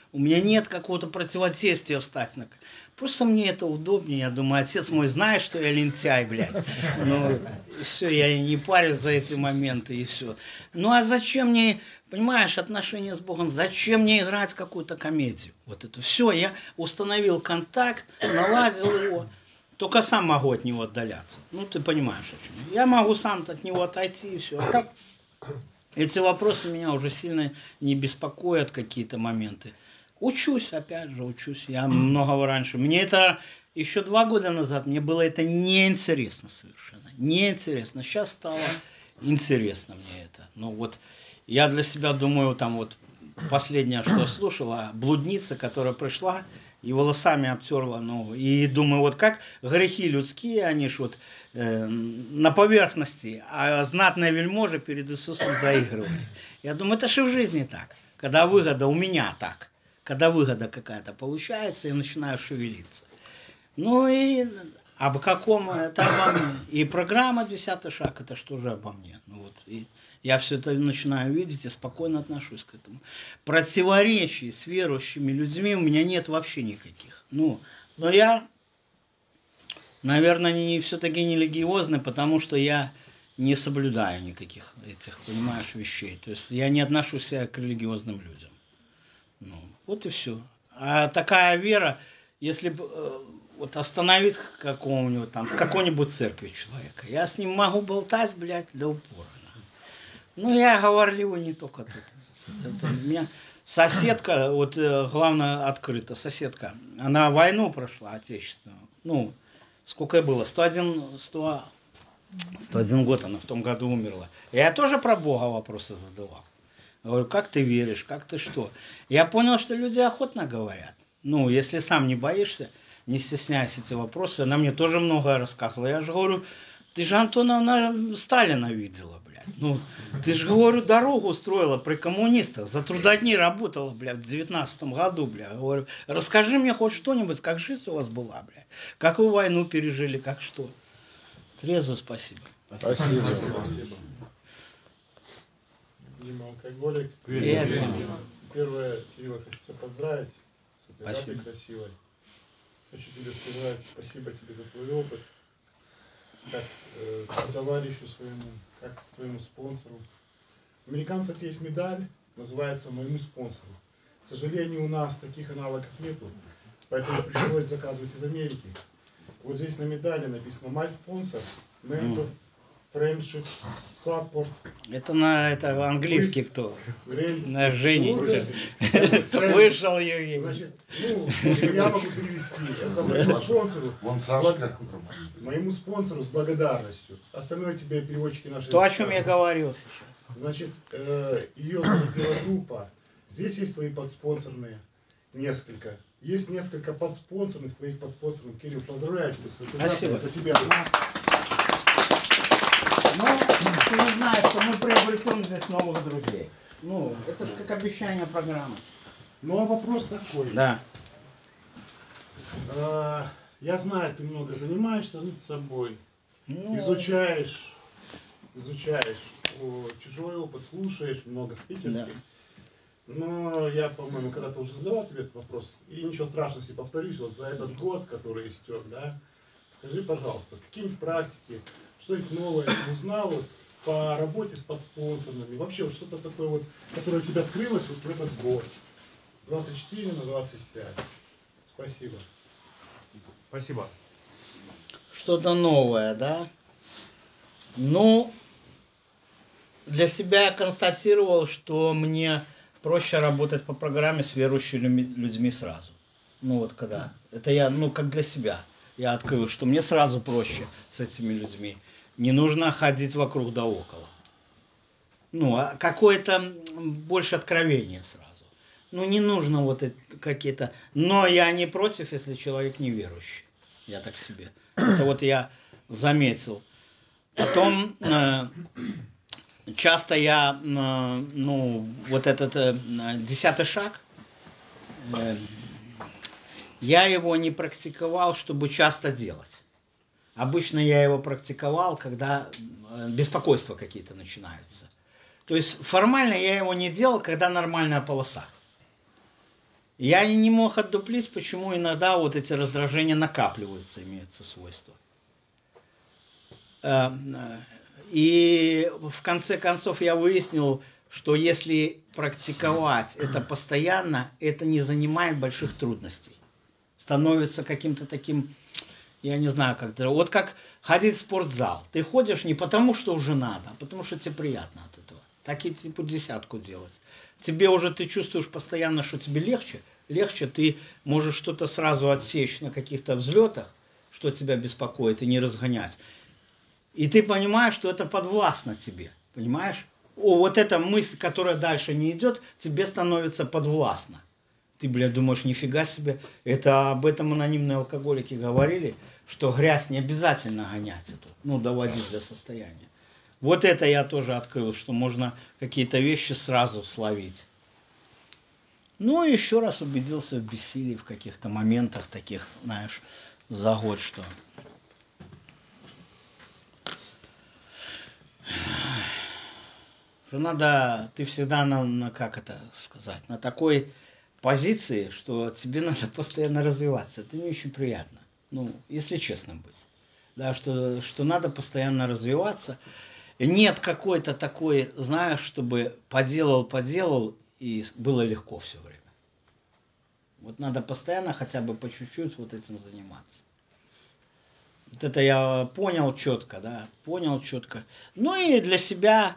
У меня нет какого-то противодействия встать на... Просто мне это удобнее. Я думаю, отец мой знает, что я лентяй, блядь. Ну, и все, я не парюсь за эти моменты, и все. Ну, а зачем мне, понимаешь, отношения с Богом, зачем мне играть какую-то комедию? Вот это все, я установил контакт, наладил его. Только сам могу от него отдаляться. Ну, ты понимаешь, о чем я. Я могу сам от него отойти, и все. А так, эти вопросы меня уже сильно не беспокоят, какие-то моменты. Учусь, опять же, учусь. Я многого раньше. Мне это еще 2 года назад, мне было это неинтересно совершенно. Неинтересно. Сейчас стало интересно мне это. Ну вот, я для себя думаю, там вот, последнее, что я слушала, блудница, которая пришла и волосами обтерла ногу. И думаю, вот как грехи людские, они ж вот на поверхности, а знатные вельможи перед Иисусом заигрывали. Я думаю, это же в жизни так. Когда выгода, у меня так. Когда выгода какая-то получается, я начинаю шевелиться. Ну и об каком это обо мне. И программа «10 шаг» это что же обо мне. Ну вот, и я все это начинаю видеть и спокойно отношусь к этому. Противоречий с верующими людьми у меня нет вообще никаких. Ну, но я, наверное, все-таки не религиозный, потому что я не соблюдаю никаких этих, понимаешь, вещей. То есть я не отношусь себя к религиозным людям. Ну, вот и все. А такая вера, если бы вот остановить какого-нибудь там, с какой-нибудь церкви человека, я с ним могу болтать, блядь, до упора. Ну, я говорливый не только тут. Это у меня соседка, вот главное открыто, соседка, она войну прошла отечественную. Ну, сколько ей было? 101 год она в том году умерла. Я тоже про Бога вопросы задавал. Говорю, как ты веришь, как ты что? Я понял, что люди охотно говорят. Ну, если сам не боишься, не стесняйся эти вопросы. Она мне тоже многое рассказывала. Я же говорю, ты же, Антоновна, Сталина видела, блядь. Ну, ты же, говорю, дорогу строила при коммунистах. За трудодни работала, блядь, в 19 году, блядь. Говорю, расскажи мне хоть что-нибудь, как жизнь у вас была, блядь. Как вы войну пережили, как что. Трезво спасибо.
Спасибо.
Дима алкоголик.
Привет,
Дима.
Первое, Кирилл, хочу тебя поздравить с этой
Спасибо.
датой красивой. Хочу тебе сказать спасибо тебе за твой опыт, как товарищу своему, как своему спонсору. У американцев есть медаль, называется «Моему спонсору». К сожалению, у нас таких аналогов нету, поэтому пришлось заказывать из Америки. Вот здесь на медали написано «My sponsor, mentor, friendship, support».
Это английский кто? На Жене.
Friend.
Вышел Евгений.
Значит, ну, я могу перевести. Это моему спонсору.
Вон Саша.
Моему спонсору с благодарностью. Остальное тебе переводчики наши.
То, о чем я говорил сейчас.
Значит, ее залетела группа. Здесь есть твои подспонсорные. Несколько. Есть несколько подспонсорных, твоих подспонсорных. Кирилл, поздравляю тебя с этой
Спасибо.
датой. Это тебе.
Ну, ты не знаешь, что мы приобретем здесь новых друзей. Ну, это же как обещание программы.
Ну, а вопрос такой.
Да.
Я знаю, ты много занимаешься над собой.
Ну,
Изучаешь чужой опыт, слушаешь много спикерских.
Да.
Но я, по-моему, когда-то уже задавал тебе этот вопрос, и ничего страшного, если повторюсь, вот за этот год, который истек, да, скажи, пожалуйста, какие-нибудь практики, что-нибудь новое ты узнал вот, по работе с подспонсорами, вообще вот что-то такое вот, которое у тебя открылось вот в этот год, 24 на 25. Спасибо.
Спасибо.
Что-то новое, да? Ну, для себя я констатировал, что мне проще работать по программе с верующими людьми сразу. Ну вот когда. Это я, ну как для себя. Я открыл, что мне сразу проще с этими людьми. Не нужно ходить вокруг да около. Ну, а какое-то больше откровение сразу. Ну, не нужно вот какие-то... Но я не против, если человек неверующий. Я так себе. Это вот я заметил. Потом часто я, ну, вот этот 10 шаг, я его не практиковал, чтобы часто делать. Обычно я его практиковал, когда беспокойства какие-то начинаются. То есть формально я его не делал, когда нормальная полоса. Я и не мог отдуплить, почему иногда вот эти раздражения накапливаются, имеется свойство. И в конце концов я выяснил, что если практиковать это постоянно, это не занимает больших трудностей. Становится каким-то таким, я не знаю, как-то. Вот как ходить в спортзал. Ты ходишь не потому, что уже надо, а потому, что тебе приятно от этого. Так и типа 10 делать. Тебе уже, ты чувствуешь постоянно, что тебе легче, ты можешь что-то сразу отсечь на каких-то взлетах, что тебя беспокоит, и не разгонять. И ты понимаешь, что это подвластно тебе. Понимаешь? Вот эта мысль, которая дальше не идет, тебе становится подвластна. Ты, блядь, думаешь, нифига себе. Это об этом анонимные алкоголики говорили, что грязь не обязательно гонять эту, доводить до состояния. Вот это я тоже открыл, что можно какие-то вещи сразу словить. Ну, и еще раз убедился в бессилии в каких-то моментах таких, знаешь, за год, что... Что надо, ты всегда как это сказать, на такой позиции, что тебе надо постоянно развиваться. Это не очень приятно, если честно быть. Да, что надо постоянно развиваться. Нет какой-то такой, знаешь, чтобы поделал, и было легко все время. Вот надо постоянно хотя бы по чуть-чуть вот этим заниматься. Вот это я понял четко, да, Ну и для себя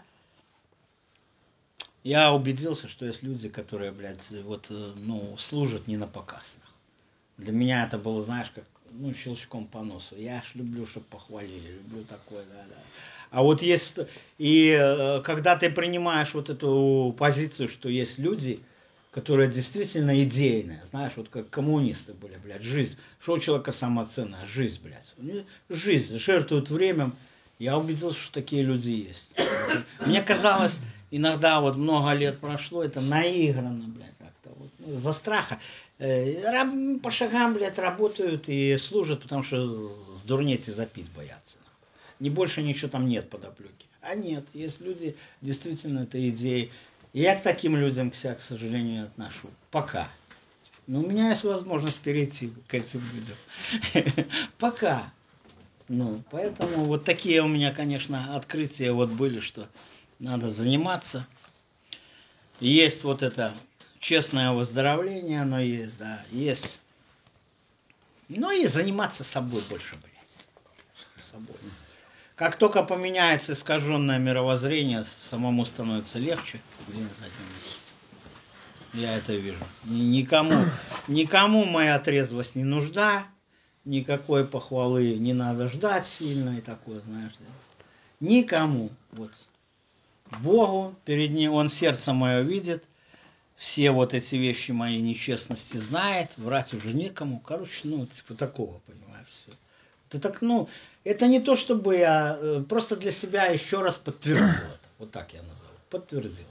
я убедился, что есть люди, которые, блядь, служат не на показ. Для меня это было, знаешь, как, щелчком по носу. Я ж люблю, чтобы похвалили, люблю такое, да. А вот есть, и когда ты принимаешь вот эту позицию, что есть люди, которые действительно идейные, знаешь, вот как коммунисты были, блядь, жизнь. Что у человека самоценная? Жизнь, блядь. Жизнь, жертвуют временем. Я убедился, что такие люди есть. Мне казалось, иногда вот много лет прошло, это наиграно, блядь, как-то вот, за страха. По шагам, блядь, работают и служат, потому что сдурнеть и запить боятся. Не больше ничего там нет подоплеки. А нет, есть люди, действительно, это идеи. И я к таким людям, к сожалению, отношу. Пока. Но у меня есть возможность перейти к этим людям. Пока. Поэтому вот такие у меня, конечно, открытия вот были, что надо заниматься. Есть вот это честное выздоровление, оно есть, да, есть. И заниматься собой больше, блядь. Собой. Как только поменяется искаженное мировоззрение, самому становится легче день за днем. Я это вижу. Никому моя трезвость не нужна, никакой похвалы не надо ждать сильно и такое, знаешь. Никому. Вот. Богу, перед ним, он сердце мое видит, все вот эти вещи моей нечестности знает, врать уже некому. Короче, типа такого, понимаешь, все. Это так, это не то, чтобы я просто для себя еще раз подтвердил это. Вот так я назову. Подтвердил.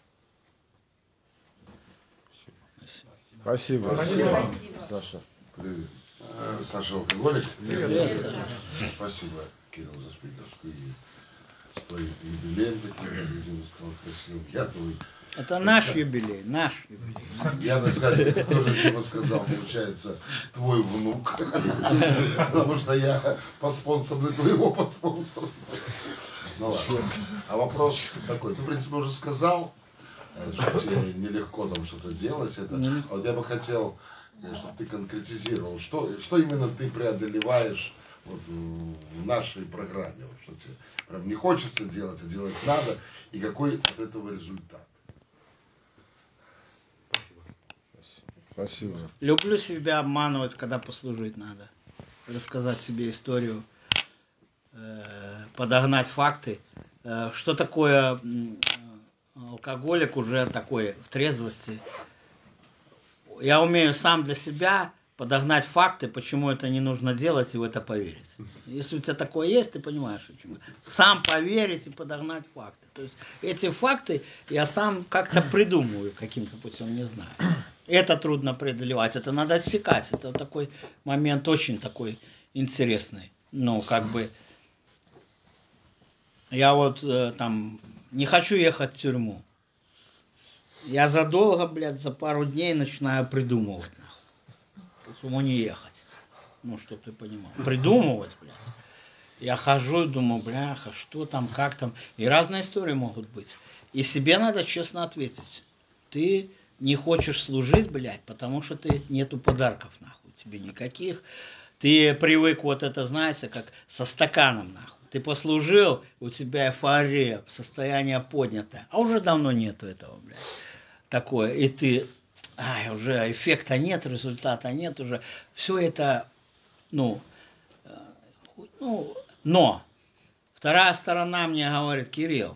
Спасибо.
Спасибо.
Саша.
Привет. Саша алкоголик.
Привет, Саша.
Спасибо, Кирилл, за спикерскую и твой юбилей таким, видимо, стал красивым. Я твой.
Это наш юбилей, наш юбилей.
Я, так сказать, тоже типа сказал, получается, твой внук. Потому что я подспонсорный твоего подспонсора. Ну ладно. А вопрос такой. Ты, в принципе, уже сказал, что тебе нелегко там что-то делать. А вот я бы хотел, чтобы ты конкретизировал, что именно ты преодолеваешь вот в нашей программе, вот, что тебе прям не хочется делать, а делать надо, и какой от этого результат.
Спасибо.
Люблю себя обманывать, когда послужить надо. Рассказать себе историю, подогнать факты. Что такое алкоголик уже такой в трезвости? Я умею сам для себя подогнать факты, почему это не нужно делать, и в это поверить. Если у тебя такое есть, ты понимаешь, почему. Сам поверить и подогнать факты. То есть эти факты я сам как-то придумываю каким-то путем, не знаю. Это трудно преодолевать, это надо отсекать. Это такой момент очень такой интересный. Я вот там не хочу ехать в тюрьму. Я задолго, блядь, за пару дней начинаю придумывать, нахуй. Почему не ехать? Ну, чтоб ты понимал. Придумывать, блядь. Я хожу и думаю, бляха, что там, как там. И разные истории могут быть. И себе надо честно ответить. Ты не хочешь служить, блядь, потому что ты нету подарков, нахуй, тебе никаких. Ты привык вот это, знаете, как со стаканом, нахуй. Ты послужил, у тебя эйфория, состояние поднятое. А уже давно нету этого, блядь. Такое. И ты, уже эффекта нет, результата нет уже. Все это, ну, но вторая сторона мне говорит, Кирилл,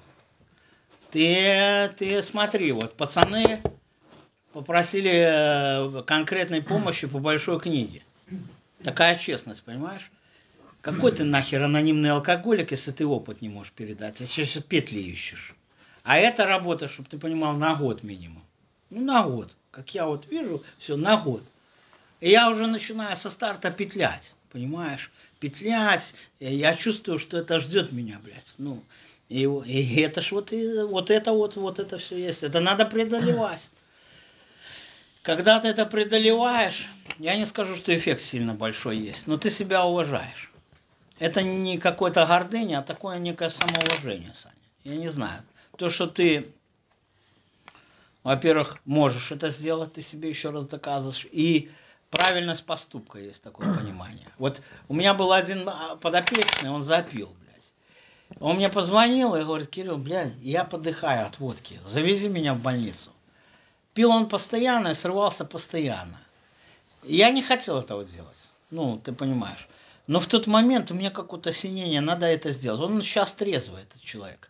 ты смотри, вот пацаны попросили конкретной помощи по большой книге. Такая честность, понимаешь? Какой ты нахер анонимный алкоголик, если ты опыт не можешь передать? Ты сейчас петли ищешь. А это работа, чтобы ты понимал, на год минимум. Ну, на год. Как я вот вижу, все, на год. И я уже начинаю со старта петлять, понимаешь? Петлять, я чувствую, что это ждет меня, блядь. Ну, и это ж вот это все есть. Это надо преодолевать. Когда ты это преодолеваешь, я не скажу, что эффект сильно большой есть, но ты себя уважаешь. Это не какой-то гордыня, а такое некое самоуважение, Саня. Я не знаю. То, что ты, во-первых, можешь это сделать, ты себе еще раз доказываешь. И правильность поступка есть такое понимание. Вот у меня был один подопечный, он запил, блядь. Он мне позвонил и говорит, Кирилл, блядь, я подыхаю от водки, завези меня в больницу. Пил он постоянно и срывался постоянно. Я не хотел этого делать. Ну, ты понимаешь. Но в тот момент у меня какое-то осенение, надо это сделать. Он сейчас трезвый, этот человек.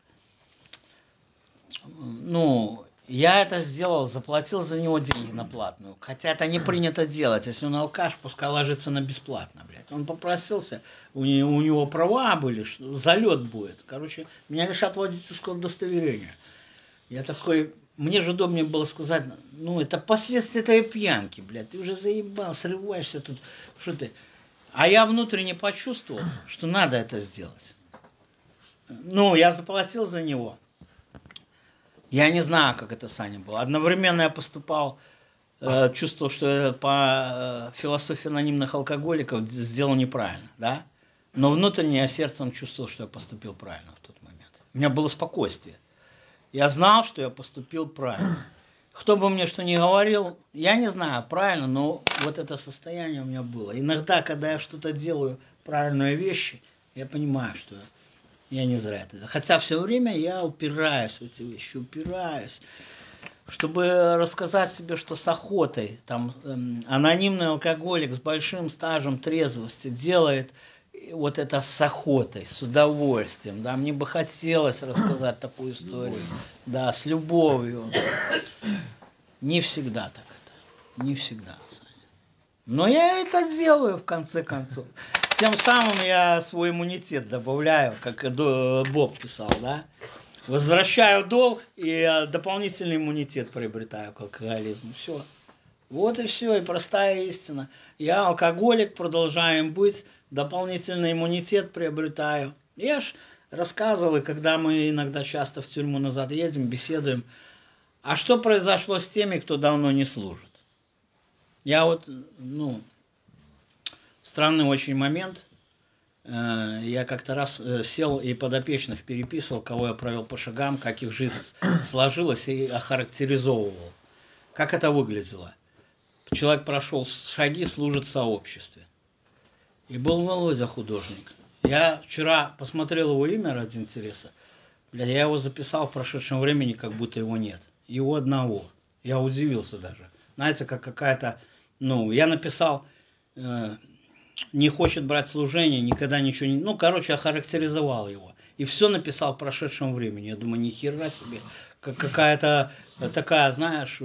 Ну, я это сделал, заплатил за него деньги на платную. Хотя это не принято делать. Если он алкаш, пускай ложится на бесплатно, блядь. Он попросился, у него права были, что залет будет. Короче, меня лишат водительского удостоверения. Я такой, мне же удобнее было сказать, ну, это последствия твоей пьянки, блядь. Ты уже заебал, срываешься тут. Что ты? А я внутренне почувствовал, что надо это сделать. Ну, я заплатил за него. Я не знаю, как это, Саня, было. Одновременно я поступал, чувствовал, что я по философии анонимных алкоголиков сделал неправильно, да? Но внутренне я сердцем чувствовал, что я поступил правильно в тот момент. У меня было спокойствие. Я знал, что я поступил правильно. Кто бы мне что ни говорил, я не знаю, правильно, но вот это состояние у меня было. Иногда, когда я что-то делаю, правильные вещи, я понимаю, что я не зря это делаю. Хотя все время я упираюсь в эти вещи, упираюсь. Чтобы рассказать себе, что с охотой, там, анонимный алкоголик с большим стажем трезвости делает вот это с охотой, с удовольствием, да, мне бы хотелось рассказать такую историю, да, с любовью. Не всегда так это, не всегда, Саня. Но я это делаю в конце концов. Тем самым я свой иммунитет добавляю, как Боб писал, да. Возвращаю долг и дополнительный иммунитет приобретаю к алкоголизму. Все. Вот и все, и простая истина. Я алкоголик, продолжаю им быть, дополнительный иммунитет приобретаю. Я ж рассказывал, и когда мы иногда часто в тюрьму назад едем, беседуем, а что произошло с теми, кто давно не служит? Я вот, странный очень момент. Я как-то раз сел и подопечных переписывал, кого я провел по шагам, как их жизнь сложилась, и охарактеризовывал. Как это выглядело? Человек прошел шаги, служит в сообществе. И был Володя художник. Я вчера посмотрел его имя ради интереса. Я его записал в прошедшем времени, как будто его нет. Его одного. Я удивился даже. Знаете, как какая-то... я написал... не хочет брать служение, никогда ничего не... охарактеризовал его. И все написал в прошедшем времени. Я думаю, ни хера себе. Как какая-то такая, знаешь,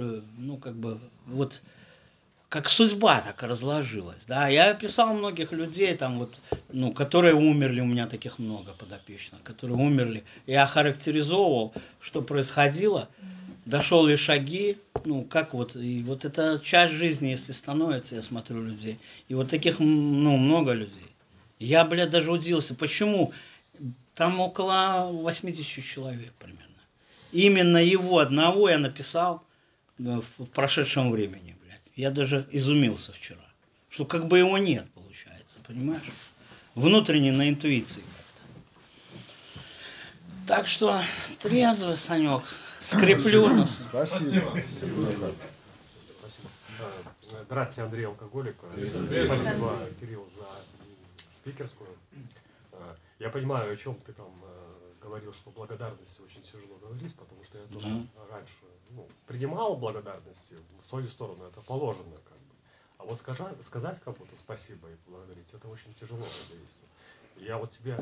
как судьба так разложилась, да. Я писал многих людей, там которые умерли, у меня таких много подопечных, которые умерли. Я охарактеризовывал, что происходило, дошел ли шаги, и вот это часть жизни, если становится, я смотрю людей. И вот таких, много людей. Я, даже удивился, почему? Там около 80 человек примерно. Именно его одного я написал в прошедшем времени, блядь. Я даже изумился вчера, что как бы его нет, получается, понимаешь? Внутренне на интуиции как-то. Так что трезво, Санек, скреплю нас.
Спасибо.
Спасибо. Здравствуйте, Андрей Алкоголик. Спасибо, Кирилл, за спикерскую. Я понимаю, о чем ты там говорил, что благодарности очень тяжело говорить, потому что я тоже раньше принимал благодарности в свою сторону, это положено как бы. А вот сказать кому-то спасибо и поблагодарить, это очень тяжело взаимодействие. Я вот тебе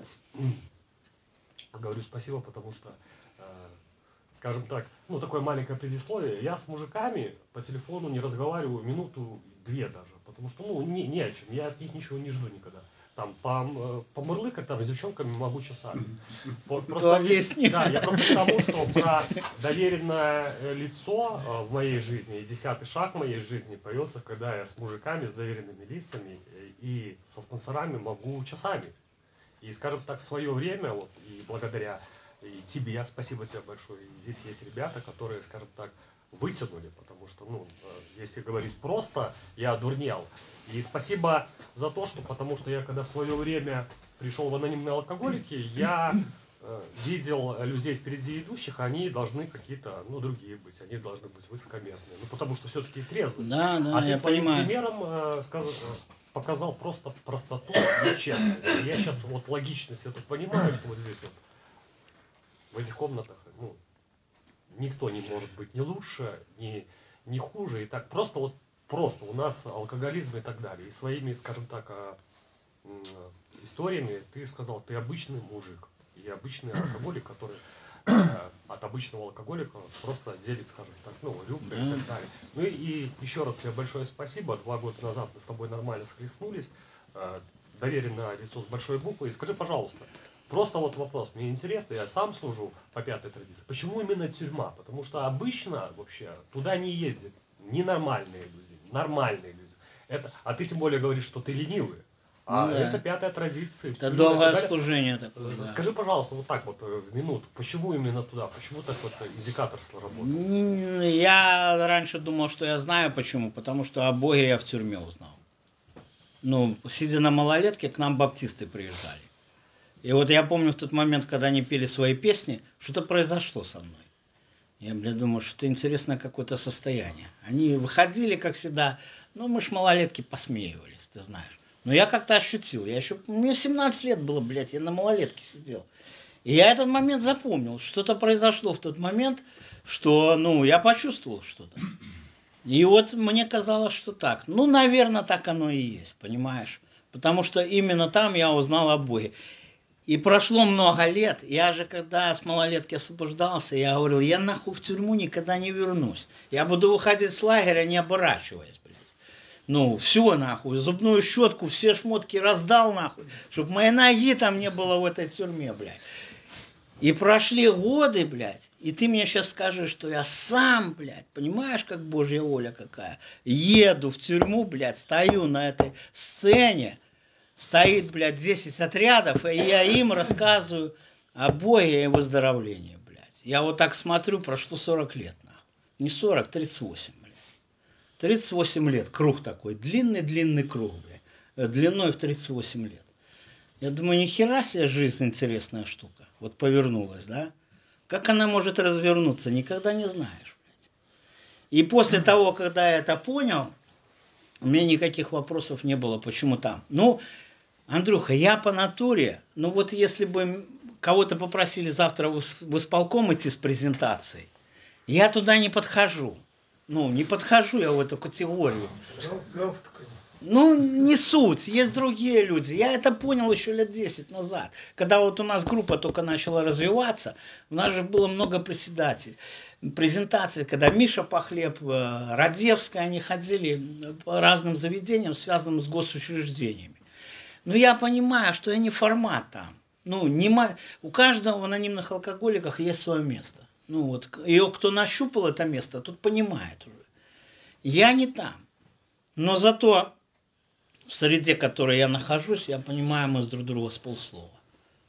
говорю спасибо, потому что, скажем так, такое маленькое предисловие. Я с мужиками по телефону не разговариваю минуту-две даже, потому что, не о чем, я от них ничего не жду никогда. Там помурлыкать там с девчонками могу часами.
Объясни.
Да, я просто к тому, что про доверенное лицо в моей жизни и 10-й шаг в моей жизни появился, когда я с мужиками, с доверенными лицами и со спонсорами могу часами. И, скажем так, в свое время, вот, и благодаря и тебе, спасибо тебе большое, и здесь есть ребята, которые, скажем так, вытянули, потому что, если говорить просто, я одурнел. И спасибо за то, что, потому что я, когда в свое время пришел в анонимные алкоголики, я видел людей впереди идущих, они должны какие-то, другие быть, они должны быть высокомерные. Потому что все-таки трезвость.
Да,
А ты
я
своим
понимаю.
примером показал просто простоту и честность. Я сейчас вот логичность эту понимаю, что вот здесь вот, в этих комнатах, никто не может быть ни лучше, ни хуже. И так просто у нас алкоголизм и так далее. И своими, скажем так, историями ты сказал, ты обычный мужик. И обычный алкоголик, который от обычного алкоголика просто делит, скажем так, рюмкой и так далее. И еще раз тебе большое спасибо. 2 года назад мы с тобой нормально схлестнулись. Доверенное лицо с большой буквы. И скажи, пожалуйста, просто вот вопрос, мне интересно, я сам служу по 5-й традиции. Почему именно тюрьма? Потому что обычно вообще туда не ездят ненормальные люди, нормальные люди. А ты тем более говоришь, что ты ленивый. Это 5-я традиция.
Это долгое служение такое.
Скажи, пожалуйста, вот так вот в минуту, почему именно туда? Почему так вот индикатор работает?
Я раньше думал, что я знаю почему, потому что о Боге я в тюрьме узнал. Сидя на малолетке, к нам баптисты приезжали. И вот я помню в тот момент, когда они пели свои песни, что-то произошло со мной. Я, думаю, что это интересное какое-то состояние. Они выходили, как всегда, мы ж малолетки посмеивались, ты знаешь. Но я как-то ощутил, мне 17 лет было, блядь, я на малолетке сидел. И я этот момент запомнил, что-то произошло в тот момент, что, я почувствовал что-то. И вот мне казалось, что так. Наверное, так оно и есть, понимаешь? Потому что именно там я узнал о Боге. И прошло много лет, я же когда с малолетки освобождался, я говорил, я нахуй в тюрьму никогда не вернусь. Я буду выходить с лагеря, не оборачиваясь, блядь. Все нахуй, зубную щетку, все шмотки раздал нахуй, чтобы моей ноги там не было в этой тюрьме, блядь. И прошли годы, блядь, и ты мне сейчас скажешь, что я сам, блядь, понимаешь, как Божья воля какая, еду в тюрьму, блядь, стою на этой сцене, стоит, блядь, 10 отрядов, и я им рассказываю о Боге и выздоровлении, блядь. Я вот так смотрю, прошло 40 лет, нахуй. Не 40, 38, блядь. 38 лет, круг такой, длинный-длинный круг, блядь, длиной в 38 лет. Я думаю, нихера себе жизнь интересная штука. Вот повернулась, да? Как она может развернуться, никогда не знаешь, блядь. И после того, когда я это понял, у меня никаких вопросов не было, почему там. Андрюха, я по натуре, вот если бы кого-то попросили завтра в исполком идти с презентацией, я туда не подхожу. Не подхожу я в эту категорию. Не суть, есть другие люди. Я это понял еще лет 10 назад. Когда вот у нас группа только начала развиваться, у нас же было много председателей. Презентации, когда Миша Похлеб, Радевская, они ходили по разным заведениям, связанным с госучреждениями. Я понимаю, что я не формат там. У каждого в анонимных алкоголиках есть свое место. Ее кто нащупал это место, тот понимает уже. Я не там. Но зато в среде, в которой я нахожусь, я понимаю, мы с друг друга с полслова.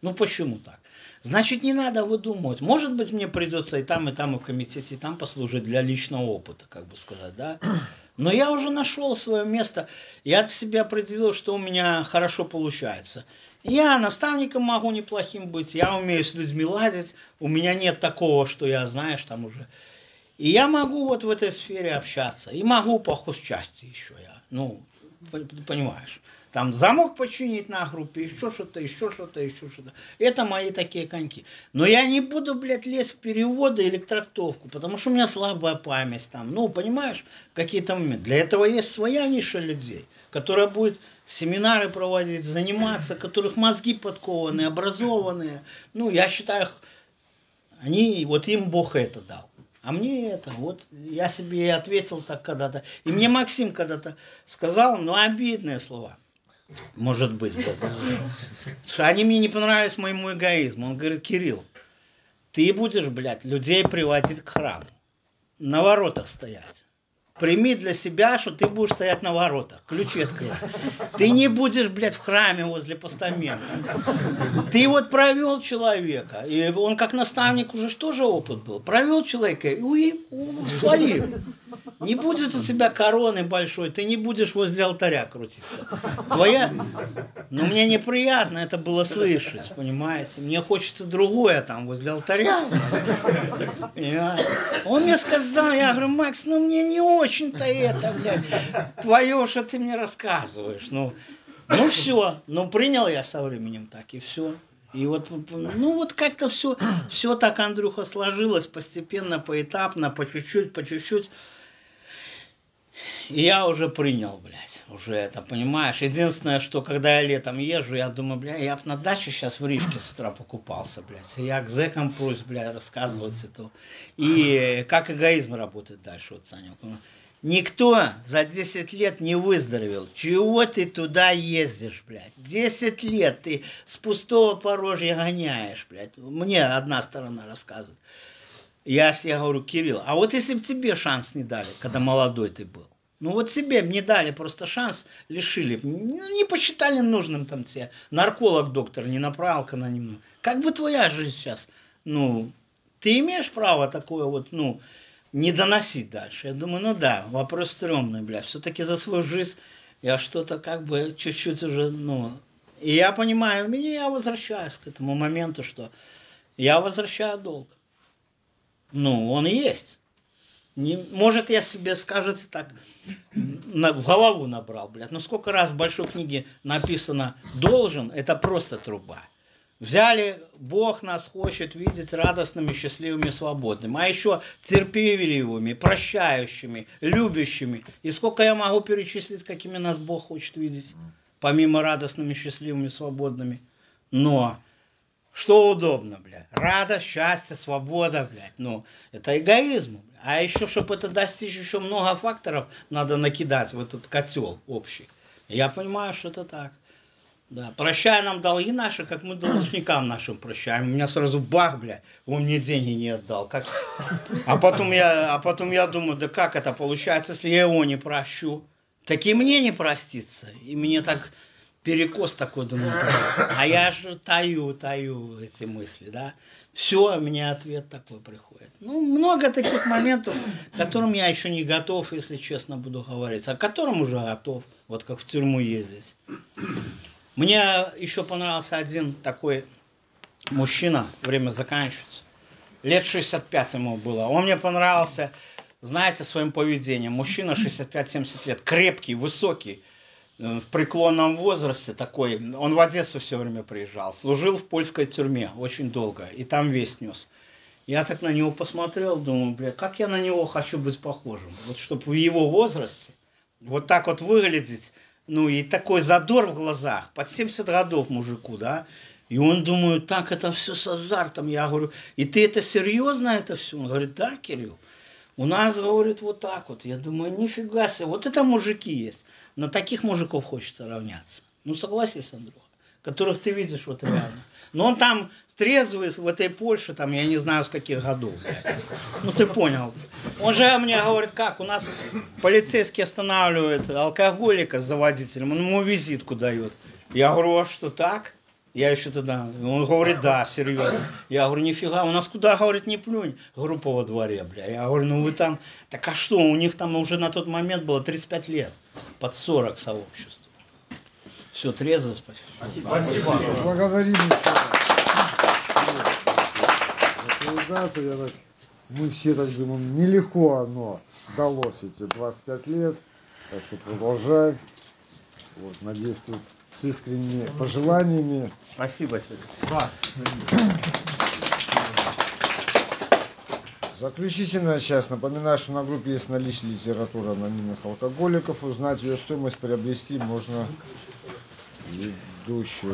Ну почему так? Значит, не надо выдумывать. Может быть, мне придется и там в комитете, и там послужить для личного опыта, как бы сказать, да? Но я уже нашел свое место. Я для себя определил, что у меня хорошо получается. Я наставником могу неплохим быть, я умею с людьми ладить, у меня нет такого, что я, знаешь, там уже... И я могу вот в этой сфере общаться, и могу по хозчасти еще я, ну, понимаешь. Там замок починить на группе, еще что-то. Это мои такие коньки. Но я не буду, блядь, лезть в переводы или к трактовку, потому что у меня слабая память там. Ну, понимаешь, какие-то моменты. Для этого есть своя ниша людей, которая будет семинары проводить, заниматься, которых мозги подкованные, образованные. Ну, я считаю, они, вот им Бог это дал. А мне это, вот я себе и ответил так когда-то. И мне Максим когда-то сказал, ну, обидные слова. Может быть, да. Что они мне не понравились моему эгоизму. Он говорит, Кирилл, ты будешь, блядь, людей приводить к храму. На воротах стоять. Прими для себя, что ты будешь стоять на воротах. Ключи открывай. Ты не будешь, блядь, в храме возле постамента. Ты вот провел человека. И он как наставник уже тоже опыт был. Провел человека и свалил. Не будет у тебя короны большой, ты не будешь возле алтаря крутиться. Твоя... Но мне неприятно это было слышать, понимаете? Мне хочется другое там, возле алтаря. Понимаете? Он мне сказал, я говорю, Макс, ну мне не очень-то это, блядь, твое, что ты мне рассказываешь. Ну все, ну принял я со временем так, и все. И вот, ну вот как-то все так, Андрюха, сложилось постепенно, поэтапно, по чуть-чуть. И я уже принял, блядь, уже это, понимаешь. Единственное, что когда я летом езжу, я думаю, бля, я бы на даче сейчас в Рижке с утра покупался, блядь. И я к зэкам прусь, бля, рассказывать это. И как эгоизм работает дальше, вот, Саня. Никто за 10 лет не выздоровел. Чего ты туда ездишь, блядь? 10 лет ты с пустого порожья гоняешь, блядь. Мне одна сторона рассказывает. Я себе говорю, Кирилл, а вот если бы тебе шанс не дали, когда молодой ты был, ну вот тебе не дали просто шанс, лишили, не посчитали нужным там тебе, нарколог доктор не направил к анонимному. Как бы твоя жизнь сейчас, ну, ты имеешь право такое вот, ну, не доносить дальше. Я думаю, ну да, вопрос стрёмный, бля, все-таки за свою жизнь я что-то как бы чуть-чуть уже, ну, и я понимаю, я возвращаюсь к этому моменту, что я возвращаю долг. Ну, он есть. Не, может, я себе, скажется так, в голову набрал, блядь. Но сколько раз в большой книге написано «должен» – это просто труба. Взяли, Бог нас хочет видеть радостными, счастливыми, свободными. А еще терпеливыми, прощающими, любящими. И сколько я могу перечислить, какими нас Бог хочет видеть, помимо радостными, счастливыми, свободными. Но... Что удобно, блядь? Радость, счастье, свобода, блядь. Ну, это эгоизм. А еще, чтобы это достичь, еще много факторов надо накидать в этот котел общий. Я понимаю, что это так. Да. Прощай нам долги наши, как мы должникам нашим прощаем. У меня сразу бах, блядь, он мне деньги не отдал. Как... А потом я думаю, да как это получается, если я его не прощу? Так и мне не проститься. И мне так... Перекос такой, думаю, а я же таю эти мысли, да. Все, мне ответ такой приходит. Ну, много таких моментов, к которым я еще не готов, если честно буду говорить, а к которым уже готов, вот как в тюрьму ездить. Мне еще понравился один такой мужчина, время заканчивается, лет 65 ему было. Он мне понравился, знаете, своим поведением. Мужчина 65-70 лет, крепкий, высокий, в преклонном возрасте такой, он в Одессу все время приезжал, служил в польской тюрьме очень долго, и там весь нес. Я так на него посмотрел, думаю, бля, как я на него хочу быть похожим. Вот чтобы в его возрасте вот так вот выглядеть, ну и такой задор в глазах, под 70 годов мужику, да. И он, думаю, так это все с азартом. Я говорю, и ты это серьезно это все? Он говорит, да, Кирилл. У нас, говорит, вот так вот. Я думаю, нифига себе, вот это мужики есть. На таких мужиков хочется равняться. Ну, согласись, Андрюха, которых ты видишь вот реально. Но он там трезвый в этой Польше, там, я не знаю, с каких годов. Блядь. Ну, ты понял. Он же мне говорит, как, у нас полицейский останавливает алкоголика за водителем, он ему визитку дает. Я говорю, а что так? Я еще тогда, он говорит, да, серьезно. Я говорю, нифига, у нас куда, говорит, не плюнь. Группа во дворе, бля. Я говорю, ну вы там, так а что, у них там уже на тот момент было 35 лет, под 40 сообщества. Все, трезво, спасибо.
Спасибо.
Благодарим еще за эту дату. Мы все так думаем, нелегко оно далось эти 25 лет. Так что продолжай. Вот, надеюсь, тут с искренними пожеланиями.
Спасибо, Сергей.
Да.
Заключительная часть. Напоминаю, что на группе есть наличие литературы анонимных алкоголиков. Узнать ее стоимость приобрести можно ведущую.